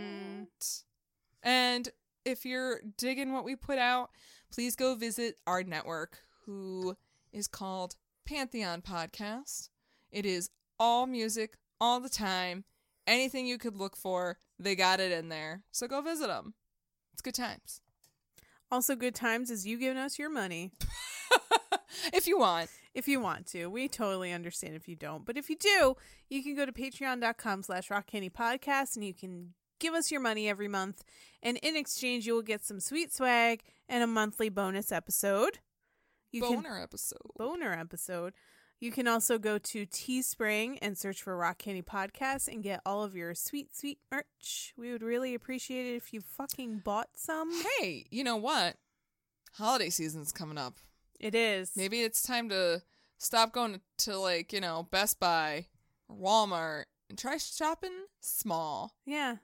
And if you're digging what we put out, please go visit our network, who is called Pantheon Podcast. It is all music, all the time. Anything you could look for, they got it in there. So go visit them. It's good times. Also good times is you giving us your money. If you want. If you want to. We totally understand if you don't. But if you do, you can go to patreon.com/rockcandypodcast and you can give us your money every month. And in exchange, you will get some sweet swag and a monthly bonus episode. Boner episode. You can also go to Teespring and search for Rock Candy Podcast and get all of your sweet, sweet merch. We would really appreciate it if you fucking bought some. Hey, you know what? Holiday season's coming up. It is. Maybe it's time to stop going to like, you know, Best Buy or Walmart and try shopping small. Yeah.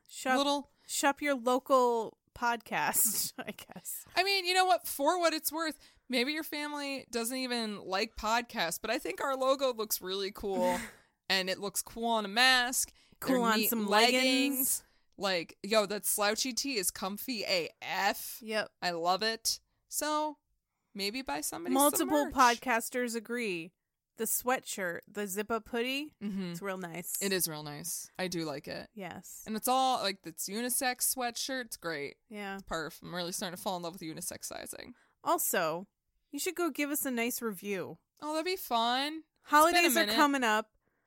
Shop your local podcast, I guess. I mean, you know what? For what it's worth, maybe your family doesn't even like podcasts, but I think our logo looks really cool. And it looks cool on a mask. Cool on some leggings. Like, yo, that slouchy tee is comfy AF. Yep. I love it. So maybe buy somebody Multiple some merch. podcasters agree. The sweatshirt, the zip-up hoodie, it's real nice. It is real nice. I do like it. Yes. And it's all, like, it's unisex sweatshirt. It's great. Yeah. It's perf. I'm really starting to fall in love with unisex sizing. Also, you should go give us a nice review. Oh, that'd be fun. Holidays are coming up,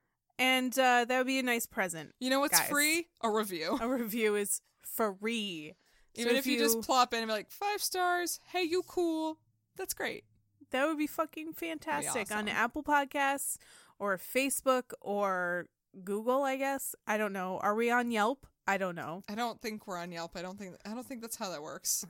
and that would be a nice present. You know what's guys. free? A review. A review is free. Even if you just plop in and be like, 5 stars, hey, you cool. That's great. That would be fucking fantastic. Awesome. On Apple Podcasts or Facebook or Google, I guess. I don't know. Are we on Yelp? I don't know. I don't think we're on Yelp. I don't think that's how that works.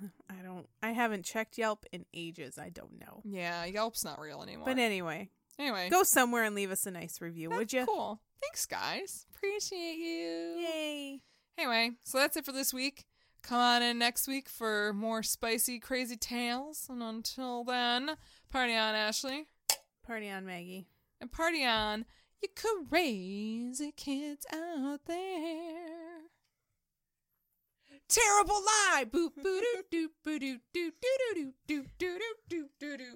I haven't checked Yelp in ages. I don't know. Yeah, Yelp's not real anymore. But anyway. Go somewhere and leave us a nice review, would you? Cool. Thanks, guys. Appreciate you. Yay. Anyway, so that's it for this week. Come on in next week for more spicy, crazy tales. And until then, party on, Ashley. Party on, Maggie. And party on, you crazy kids out there. Terrible lie. Boop, boo, doo, doo, boo, doo, doo, doo, doo, doo, doo, doo, doo, doo.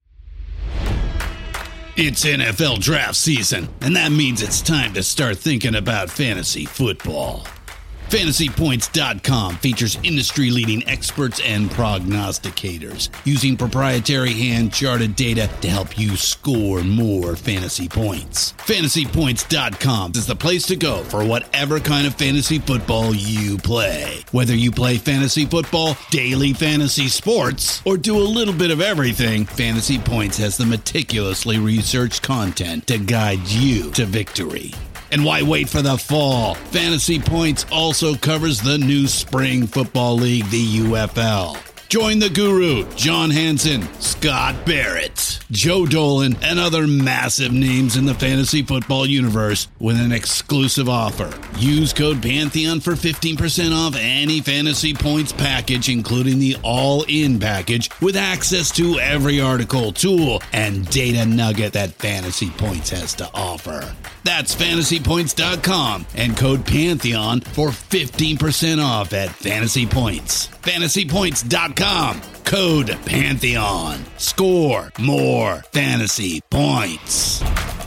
It's NFL draft season, and that means it's time to start thinking about fantasy football. FantasyPoints.com features industry-leading experts and prognosticators using proprietary hand-charted data to help you score more fantasy points. FantasyPoints.com is the place to go for whatever kind of fantasy football you play. Whether you play fantasy football, daily fantasy sports, or do a little bit of everything, Fantasy Points has the meticulously researched content to guide you to victory. And why wait for the fall? Fantasy Points also covers the new spring football league, the UFL. Join the guru, John Hansen, Scott Barrett, Joe Dolan, and other massive names in the fantasy football universe with an exclusive offer. Use code Pantheon for 15% off any Fantasy Points package, including the all-in package, with access to every article, tool, and data nugget that Fantasy Points has to offer. That's fantasypoints.com and code Pantheon for 15% off at Fantasy Points. Fantasypoints.com, code Pantheon. Score more fantasy points.